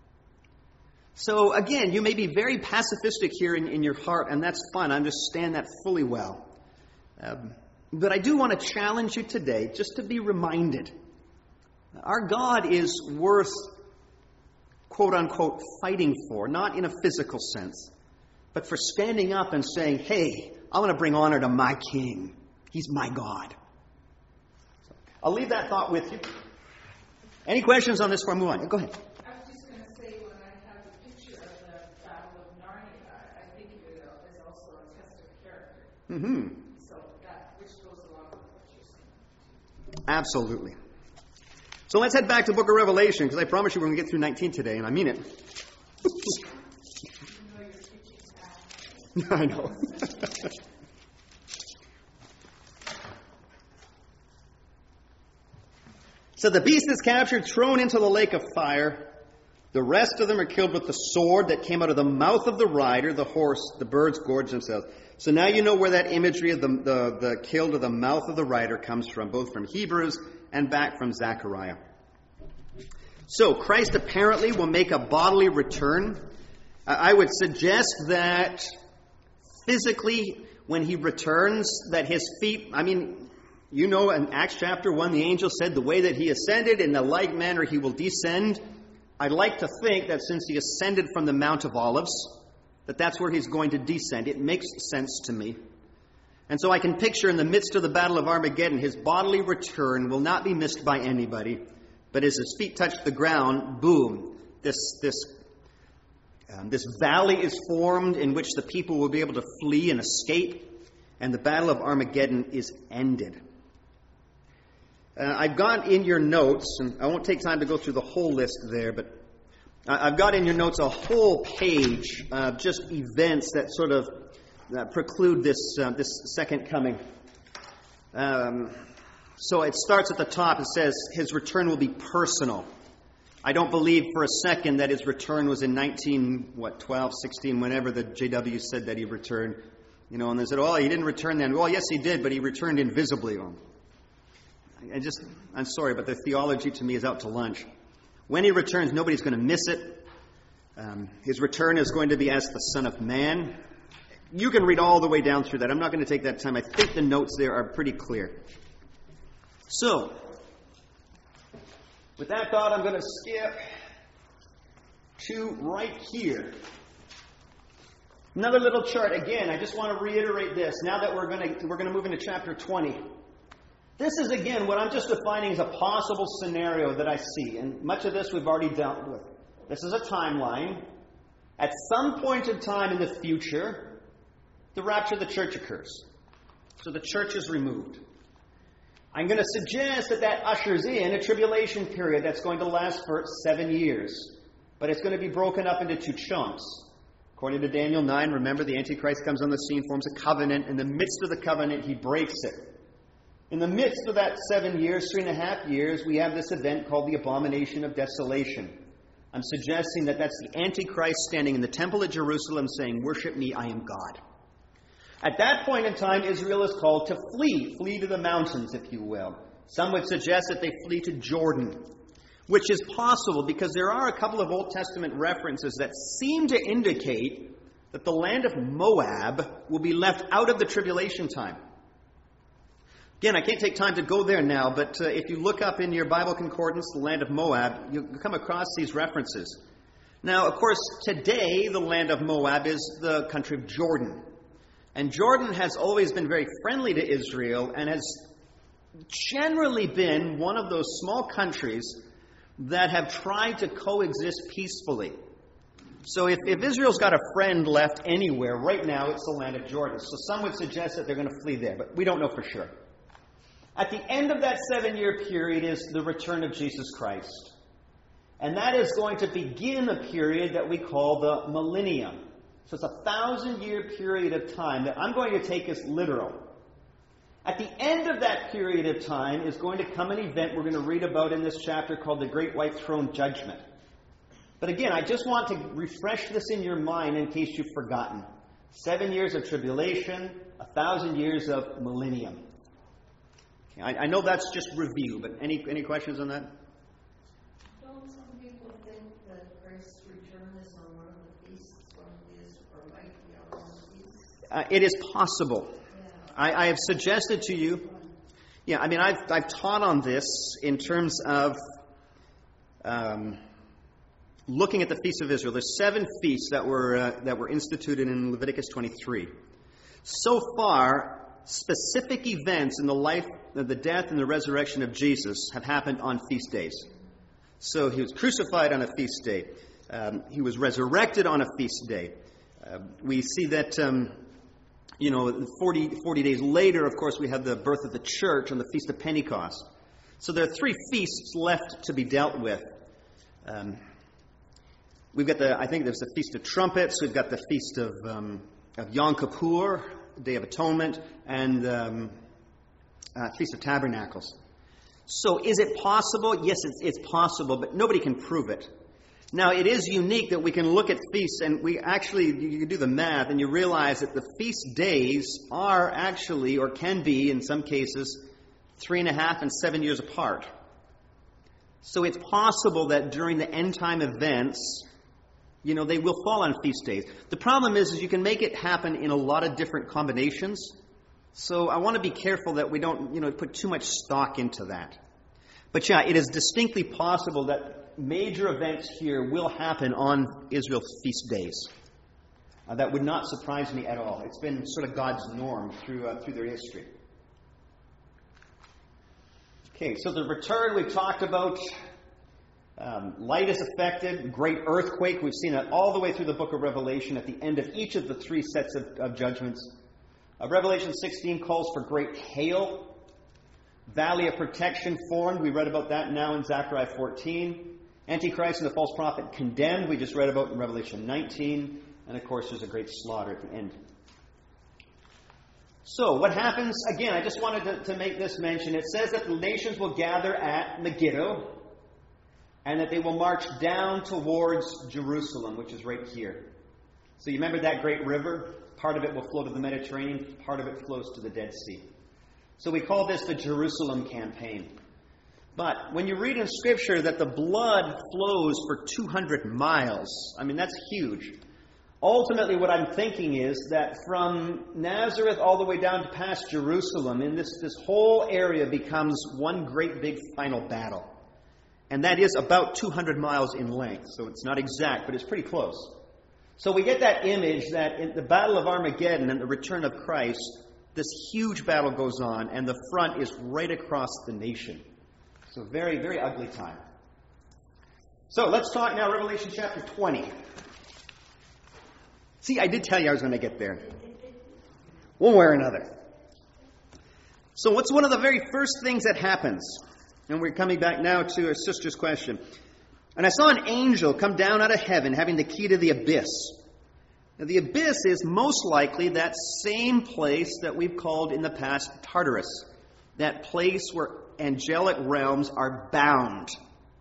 A: So again, you may be very pacifistic here in, in your heart, and that's fine. I understand that fully well. Um, but I do want to challenge you today just to be reminded. Our God is worth, quote unquote, fighting for, not in a physical sense, but for standing up and saying, "Hey, I want to bring honor to my King. He's my God." So I'll leave that thought with you. Any questions on this before I move on? Go ahead.
B: I was just going to say, when I have the picture of the Battle of Narnia, I think of it as also a test of character.
A: Mm-hmm.
B: So that, which goes along with what you're saying.
A: Absolutely. So let's head back to the book of Revelation, because I promise you we're going to get through nineteen today, and I mean it. I know. So the beast is captured, thrown into the lake of fire. The rest of them are killed with the sword that came out of the mouth of the rider, the horse, the birds gorged themselves. So now you know where that imagery of the, the, the killed of the mouth of the rider comes from, both from Hebrews and back from Zechariah. So Christ apparently will make a bodily return. I would suggest that physically, when he returns, that his feet, I mean, you know, in Acts chapter one, the angel said the way that he ascended, in the like manner he will descend. I'd like to think that since he ascended from the Mount of Olives, that that's where he's going to descend. It makes sense to me. And so I can picture in the midst of the Battle of Armageddon, his bodily return will not be missed by anybody. But as his feet touch the ground, boom, this this um, this valley is formed in which the people will be able to flee and escape, and the Battle of Armageddon is ended. Uh, I've got in your notes, and I won't take time to go through the whole list there, but I've got in your notes a whole page of just events that sort of uh, preclude this uh, this second coming. Um, so it starts at the top. It says his return will be personal. I don't believe for a second that his return was in nineteen, what, twelve, sixteen, whenever the J W said that he returned. You know, and they said, oh, he didn't return then. Well, yes, he did, but he returned invisibly. I just, I'm sorry, but the theology to me is out to lunch. When he returns, nobody's going to miss it. Um, his return is going to be as the Son of Man. You can read all the way down through that. I'm not going to take that time. I think the notes there are pretty clear. So, with that thought, I'm going to skip to right here. Another little chart. Again, I just want to reiterate this. Now that we're going to we're going to move into chapter twenty. This is, again, what I'm just defining as a possible scenario that I see. And much of this we've already dealt with. This is a timeline. At some point in time in the future, the rapture of the church occurs. So the church is removed. I'm going to suggest that that ushers in a tribulation period that's going to last for seven years. But it's going to be broken up into two chunks. According to Daniel nine, remember, the Antichrist comes on the scene, forms a covenant. In the midst of the covenant, he breaks it. In the midst of that seven years, three and a half years, we have this event called the Abomination of Desolation. I'm suggesting that that's the Antichrist standing in the temple at Jerusalem saying, worship me, I am God. At that point in time, Israel is called to flee, flee to the mountains, if you will. Some would suggest that they flee to Jordan, which is possible because there are a couple of Old Testament references that seem to indicate that the land of Moab will be left out of the tribulation time. Again, I can't take time to go there now, but uh, if you look up in your Bible concordance, the land of Moab, you'll come across these references. Now, of course, today the land of Moab is the country of Jordan. And Jordan has always been very friendly to Israel and has generally been one of those small countries that have tried to coexist peacefully. So if, if Israel's got a friend left anywhere, right now it's the land of Jordan. So some would suggest that they're going to flee there, but we don't know for sure. At the end of that seven-year period is the return of Jesus Christ. And that is going to begin a period that we call the millennium. So it's a thousand-year period of time that I'm going to take as literal. At the end of that period of time is going to come an event we're going to read about in this chapter called the Great White Throne Judgment. But again, I just want to refresh this in your mind in case you've forgotten. Seven years of tribulation, a thousand years of millennium. I, I know that's just review, but any any questions on that?
C: Don't some people think that Christ's return is on one of the feasts, one of these, or might be on one of these?
A: Uh, it is possible.
C: Yeah.
A: I, I have suggested to you, yeah, I mean, I've, I've taught on this in terms of um, looking at the feasts of Israel. There's seven feasts that were uh, that were instituted in Leviticus twenty-three. So far, specific events in the life, the death and the resurrection of Jesus have happened on feast days. So he was crucified on a feast day. Um, he was resurrected on a feast day. Uh, we see that, um, you know, forty, forty days later, of course, we have the birth of the church on the Feast of Pentecost. So there are three feasts left to be dealt with. Um, we've got the, I think there's the Feast of Trumpets. We've got the Feast of, um, of Yom Kippur, Day of Atonement, and um, uh, Feast of Tabernacles. So is it possible? Yes, it's, it's possible, but nobody can prove it. Now, it is unique that we can look at feasts, and we actually, you can do the math, and you realize that the feast days are actually, or can be in some cases, three and a half and seven years apart. So it's possible that during the end time events, you know, they will fall on feast days. The problem is, is you can make it happen in a lot of different combinations. So I want to be careful that we don't, you know, put too much stock into that. But yeah, it is distinctly possible that major events here will happen on Israel's feast days. Uh, that would not surprise me at all. It's been sort of God's norm through uh, through their history. Okay, so the return we've talked about. Um, light is affected, great earthquake. We've seen that all the way through the book of Revelation at the end of each of the three sets of, of judgments. Uh, Revelation sixteen calls for great hail. Valley of protection formed. We read about that now in Zechariah fourteen. Antichrist and the false prophet condemned. We just read about in Revelation nineteen. And of course, there's a great slaughter at the end. So, what happens? Again, I just wanted to, to make this mention. It says that the nations will gather at Megiddo, and that they will march down towards Jerusalem, which is right here. So you remember that great river? Part of it will flow to the Mediterranean, part of it flows to the Dead Sea. So we call this the Jerusalem campaign. But when you read in Scripture that the blood flows for two hundred miles, I mean, that's huge. Ultimately, what I'm thinking is that from Nazareth all the way down to past Jerusalem, in this, this whole area becomes one great big final battle. And that is about two hundred miles in length. So it's not exact, but it's pretty close. So we get that image that in the Battle of Armageddon and the return of Christ, this huge battle goes on, and the front is right across the nation. So very, very ugly time. So let's talk now Revelation chapter twenty. See, I did tell you I was going to get there. One way or another. So what's one of the very first things that happens? And we're coming back now to our sister's question. And I saw an angel come down out of heaven, having the key to the abyss. Now, the abyss is most likely that same place that we've called in the past Tartarus. That place where angelic realms are bound.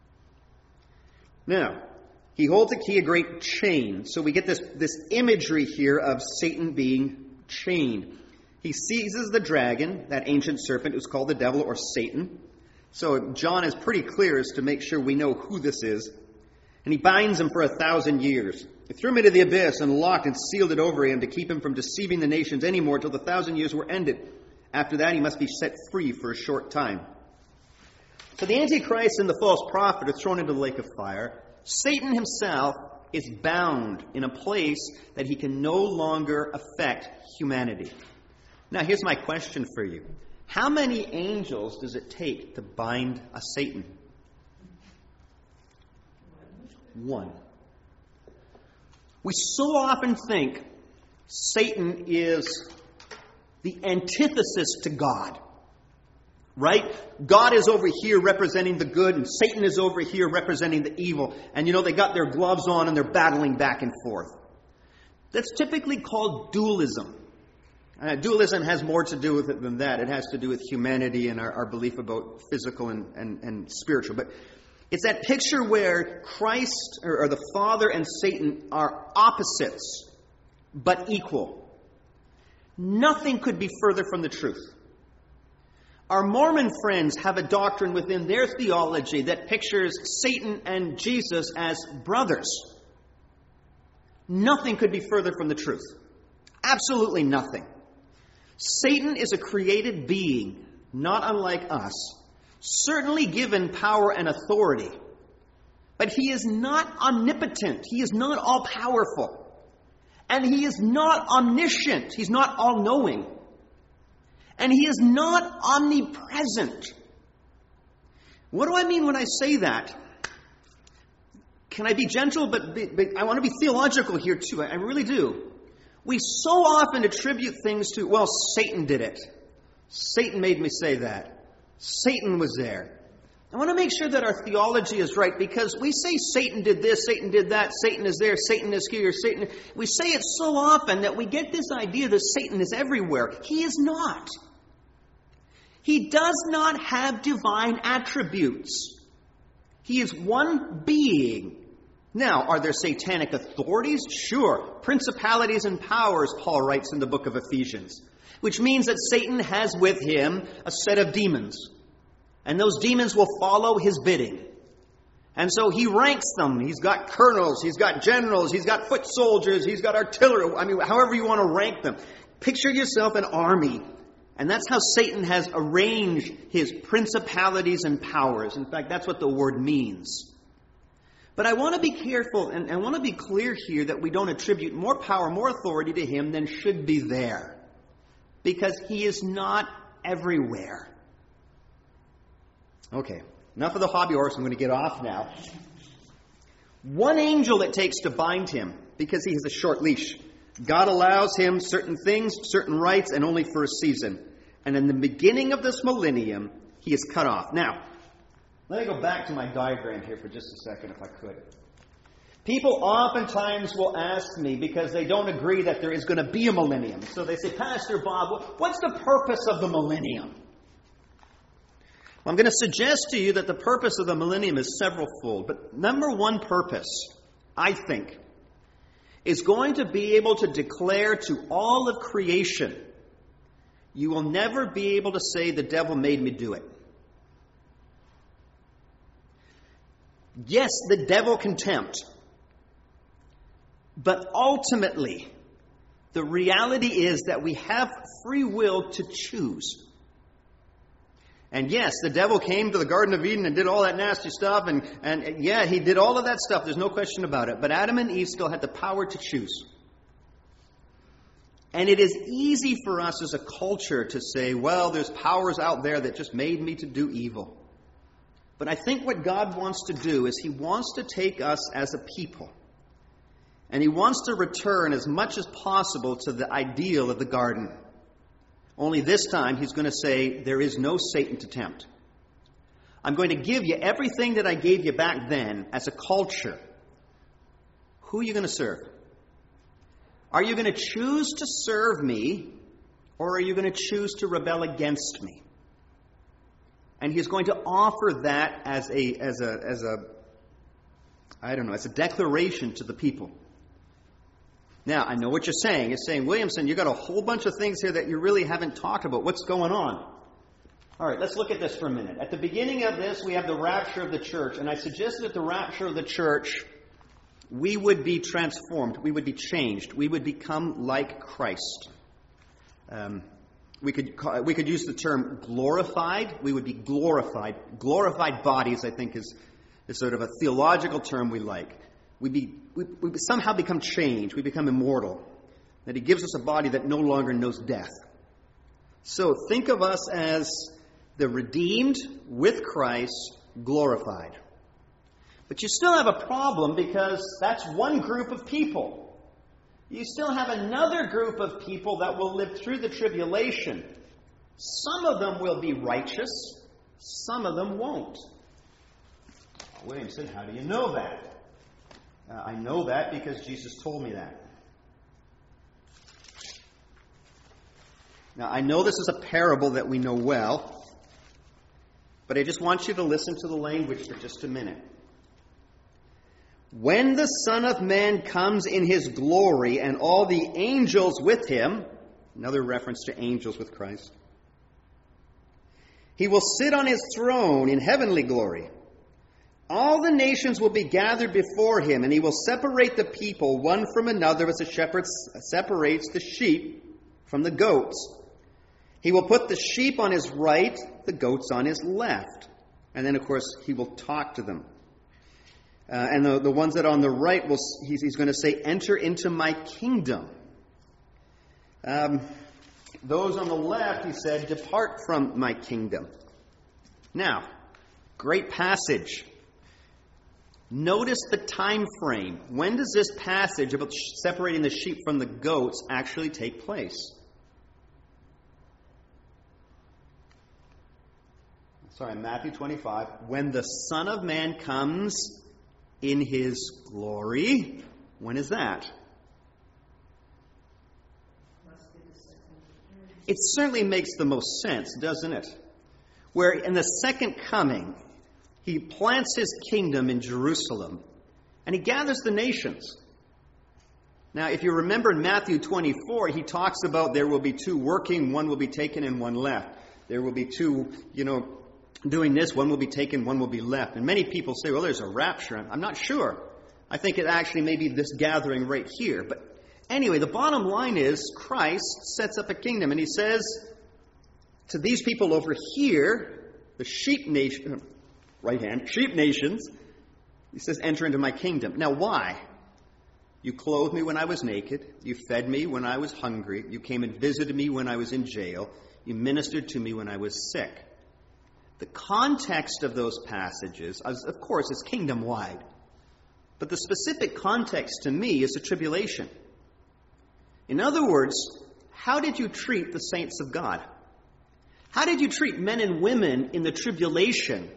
A: Now, he holds a key, a great chain. So we get this, this imagery here of Satan being chained. He seizes the dragon, that ancient serpent who's called the devil or Satan. So John is pretty clear as to make sure we know who this is. And he binds him for a thousand years. He threw him into the abyss and locked and sealed it over him to keep him from deceiving the nations anymore till the thousand years were ended. After that, he must be set free for a short time. So the Antichrist and the false prophet are thrown into the lake of fire. Satan himself is bound in a place that he can no longer affect humanity. Now, here's my question for you. How many angels does it take to bind a Satan? One. We so often think Satan is the antithesis to God. Right? God is over here representing the good, and Satan is over here representing the evil. And you know, they got their gloves on and they're battling back and forth. That's typically called dualism. Uh, dualism has more to do with it than that. It has to do with humanity and our, our belief about physical and, and, and spiritual. But it's that picture where Christ, or, or the Father and Satan are opposites, but equal. Nothing could be further from the truth. Our Mormon friends have a doctrine within their theology that pictures Satan and Jesus as brothers. Nothing could be further from the truth. Absolutely nothing. Satan is a created being, not unlike us, certainly given power and authority. But he is not omnipotent. He is not all-powerful. And he is not omniscient. He's not all-knowing. And he is not omnipresent. What do I mean when I say that? Can I be gentle? But, but I want to be theological here too. I really do. We so often attribute things to, well, Satan did it. Satan made me say that. Satan was there. I want to make sure that our theology is right, because we say Satan did this, Satan did that, Satan is there, Satan is here, Satan... We say it so often that we get this idea that Satan is everywhere. He is not. He does not have divine attributes. He is one being. Now, are there satanic authorities? Sure. Principalities and powers, Paul writes in the book of Ephesians. Which means that Satan has with him a set of demons. And those demons will follow his bidding. And so he ranks them. He's got colonels, he's got generals, he's got foot soldiers, he's got artillery. I mean, however you want to rank them. Picture yourself an army. And that's how Satan has arranged his principalities and powers. In fact, that's what the word means. But I want to be careful and I want to be clear here that we don't attribute more power, more authority to him than should be there. Because he is not everywhere. Okay, enough of the hobby horse. I'm going to get off now. One angel it takes to bind him because he has a short leash. God allows him certain things, certain rights, and only for a season. And in the beginning of this millennium, he is cut off. Now, let me go back to my diagram here for just a second, if I could. People oftentimes will ask me, because they don't agree that there is going to be a millennium. So they say, Pastor Bob, what's the purpose of the millennium? Well, I'm going to suggest to you that the purpose of the millennium is several-fold. But number one purpose, I think, is going to be able to declare to all of creation, you will never be able to say the devil made me do it. Yes, the devil can tempt. But ultimately, the reality is that we have free will to choose. And yes, the devil came to the Garden of Eden and did all that nasty stuff. And, and yeah, he did all of that stuff. There's no question about it. But Adam and Eve still had the power to choose. And it is easy for us as a culture to say, well, there's powers out there that just made me to do evil. But I think what God wants to do is he wants to take us as a people. And he wants to return as much as possible to the ideal of the garden. Only this time he's going to say, there is no Satan to tempt. I'm going to give you everything that I gave you back then as a culture. Who are you going to serve? Are you going to choose to serve me, or are you going to choose to rebel against me? And he's going to offer that as a, as a, as a, I don't know, as a declaration to the people. Now, I know what you're saying. You're saying, Williamson, you've got a whole bunch of things here that you really haven't talked about. What's going on? All right, let's look at this for a minute. At the beginning of this, we have the rapture of the church. And I suggested at the rapture of the church, we would be transformed. We would be changed. We would become like Christ. Um, we could we could use the term glorified. We would be glorified. Glorified bodies, I think, is, is sort of a theological term we like. We, be, we, we somehow become changed. We become immortal. That he gives us a body that no longer knows death. So think of us as the redeemed with Christ glorified. But you still have a problem because that's one group of people. You still have another group of people that will live through the tribulation. Some of them will be righteous. Some of them won't. Williamson, how do you know that? Uh, I know that because Jesus told me that. Now, I know this is a parable that we know well, but I just want you to listen to the language for just a minute. When the Son of Man comes in his glory and all the angels with him, another reference to angels with Christ, he will sit on his throne in heavenly glory. All the nations will be gathered before him, and he will separate the people one from another as a shepherd separates the sheep from the goats. He will put the sheep on his right, the goats on his left. And then, of course, he will talk to them. Uh, and the, the ones that are on the right, will he's, he's going to say, enter into my kingdom. Um, those on the left, he said, depart from my kingdom. Now, great passage. Notice the time frame. When does this passage about separating the sheep from the goats actually take place? Sorry, Matthew twenty-five. When the Son of Man comes in his glory. When is that? It certainly makes the most sense, doesn't it? Where in the second coming, he plants his kingdom in Jerusalem, and he gathers the nations. Now, if you remember in Matthew twenty-four, he talks about there will be two working, one will be taken and one left. There will be two, you know, doing this, one will be taken, one will be left. And many people say, well, there's a rapture. I'm not sure. I think it actually may be this gathering right here. But anyway, the bottom line is Christ sets up a kingdom, and he says to these people over here, the sheep nation, right hand, sheep nations, He says, enter into my kingdom. Now, why? You clothed me when I was naked. You fed me when I was hungry. You came and visited me when I was in jail. You ministered to me when I was sick. The context of those passages, of course, is kingdom-wide. But the specific context to me is the tribulation. In other words, how did you treat the saints of God? How did you treat men and women in the tribulation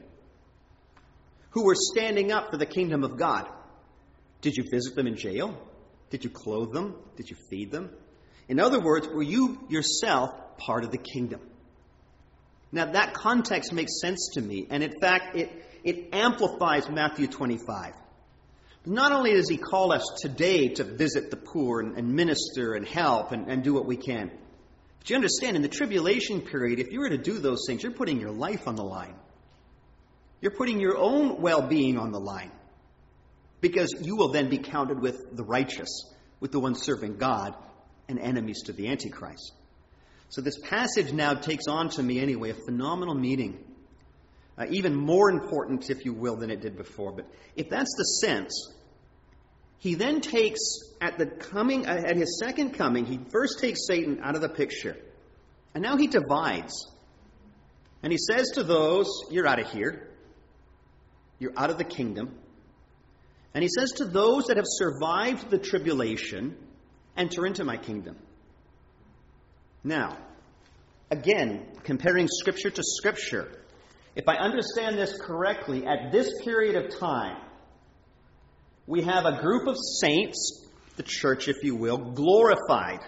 A: who were standing up for the kingdom of God? Did you visit them in jail? Did you clothe them? Did you feed them? In other words, were you yourself part of the kingdom? Now, that context makes sense to me, and in fact, it, it amplifies Matthew twenty-five. Not only does he call us today to visit the poor and, and minister and help and, and do what we can, but you understand, in the tribulation period, if you were to do those things, you're putting your life on the line. You're putting your own well-being on the line, because you will then be counted with the righteous, with the ones serving God, and enemies to the Antichrist. So this passage now takes on, to me anyway, a phenomenal meaning. Uh, even more important, if you will, than it did before. But if that's the sense, he then takes, at the coming, at his second coming, he first takes Satan out of the picture. And now he divides. And he says to those, you're out of here. You're out of the kingdom. And he says to those that have survived the tribulation, enter into my kingdom. Now, again, comparing Scripture to Scripture, if I understand this correctly, at this period of time, we have a group of saints, the church, if you will, glorified.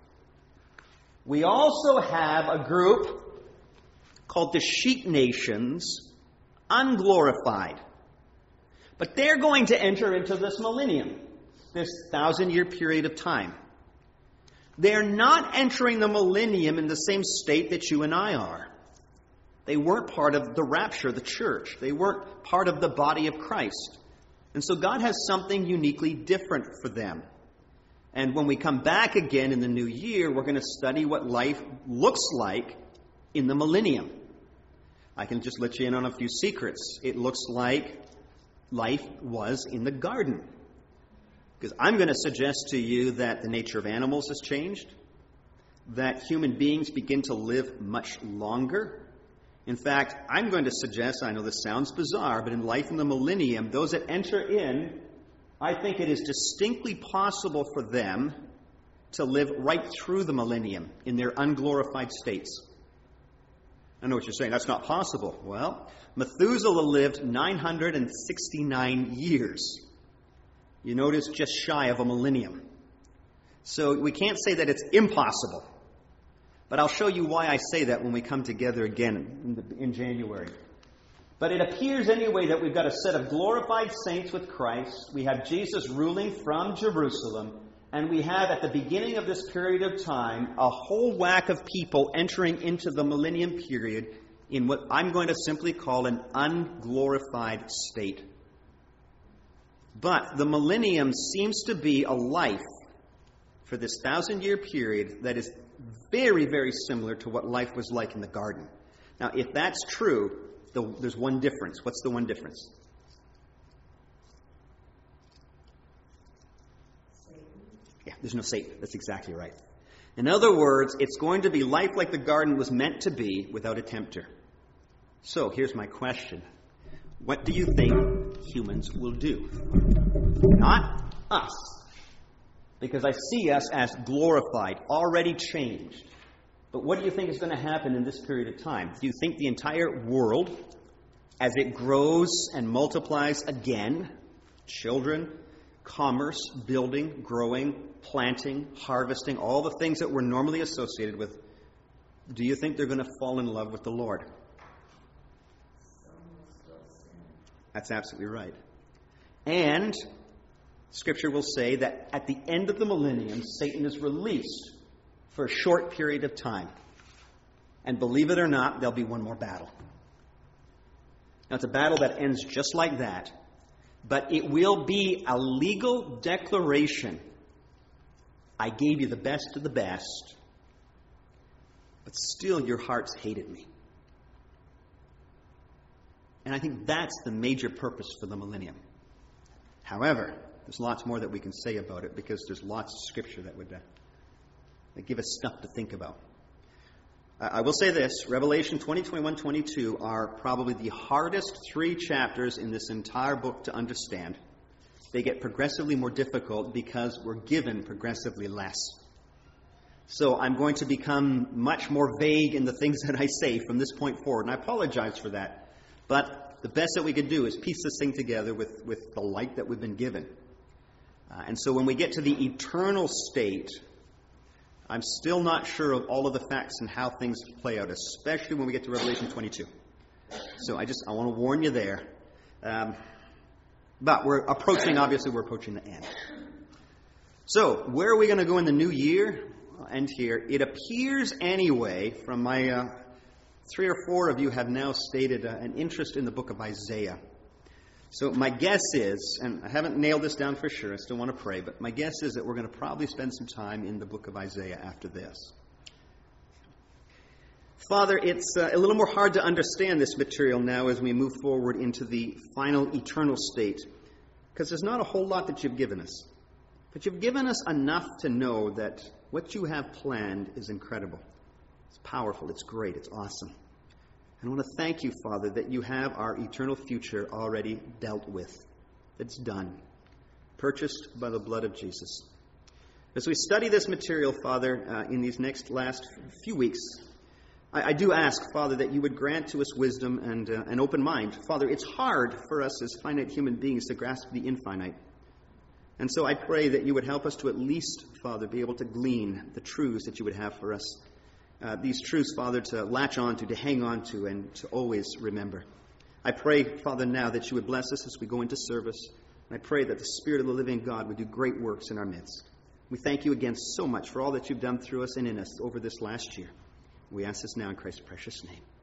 A: We also have a group called the sheep nations, unglorified. But they're going to enter into this millennium, this thousand-year period of time. They're not entering the millennium in the same state that you and I are. They weren't part of the rapture, the church. They weren't part of the body of Christ. And so God has something uniquely different for them. And when we come back again in the new year, we're going to study what life looks like in the millennium. I can just let you in on a few secrets. It looks like life was in the garden. Because I'm going to suggest to you that the nature of animals has changed, that human beings begin to live much longer. In fact, I'm going to suggest, I know this sounds bizarre, but in life in the millennium, those that enter in, I think it is distinctly possible for them to live right through the millennium in their unglorified states. I know what you're saying. That's not possible. Well, Methuselah lived nine hundred sixty-nine years. You notice, just shy of a millennium. So we can't say that it's impossible. But I'll show you why I say that when we come together again in, the, in January. But it appears anyway that we've got a set of glorified saints with Christ. We have Jesus ruling from Jerusalem. And we have, at the beginning of this period of time, a whole whack of people entering into the millennium period in what I'm going to simply call an unglorified state. But the millennium seems to be a life for this thousand-year period that is very, very similar to what life was like in the garden. Now, if that's true, the, there's one difference. What's the one difference?
C: Satan.
A: Yeah, there's no Satan. That's exactly right. In other words, it's going to be life like the garden was meant to be without a tempter. So, here's my question. What do you think humans will do? Not us. Because I see us as glorified, already changed. But what do you think is going to happen in this period of time? Do you think the entire world, as it grows and multiplies again, children, commerce, building, growing, planting, harvesting, all the things that we're normally associated with, do you think they're going to fall in love with the Lord? That's absolutely right. And Scripture will say that at the end of the millennium, Satan is released for a short period of time. And believe it or not, there'll be one more battle. Now, it's a battle that ends just like that, but it will be a legal declaration. I gave you the best of the best, but still your hearts hated me. And I think that's the major purpose for the millennium. However, there's lots more that we can say about it because there's lots of Scripture that would uh, that give us stuff to think about. Uh, I will say this, Revelation twenty, twenty-one, twenty-two are probably the hardest three chapters in this entire book to understand. They get progressively more difficult because we're given progressively less. So I'm going to become much more vague in the things that I say from this point forward, and I apologize for that. But the best that we could do is piece this thing together with, with the light that we've been given. Uh, and so when we get to the eternal state, I'm still not sure of all of the facts and how things play out, especially when we get to Revelation twenty-two. So I just, I want to warn you there. Um, but we're approaching, obviously we're approaching the end. So where are we going to go in the new year? I'll end here. It appears anyway, from my, uh, three or four of you have now stated uh, an interest in the book of Isaiah. So my guess is, and I haven't nailed this down for sure, I still want to pray, but my guess is that we're going to probably spend some time in the book of Isaiah after this. Father, it's uh, a little more hard to understand this material now as we move forward into the final eternal state, because there's not a whole lot that you've given us. But you've given us enough to know that what you have planned is incredible. It's powerful, it's great, it's awesome. And I want to thank you, Father, that you have our eternal future already dealt with. It's done. Purchased by the blood of Jesus. As we study this material, Father, uh, in these next last few weeks, I, I do ask, Father, that you would grant to us wisdom and uh, an open mind. Father, it's hard for us as finite human beings to grasp the infinite. And so I pray that you would help us to at least, Father, be able to glean the truths that you would have for us. Uh, these truths, Father, to latch on to, to hang on to, and to always remember. I pray, Father, now that you would bless us as we go into service. And I pray that the Spirit of the living God would do great works in our midst. We thank you again so much for all that you've done through us and in us over this last year. We ask this now in Christ's precious name.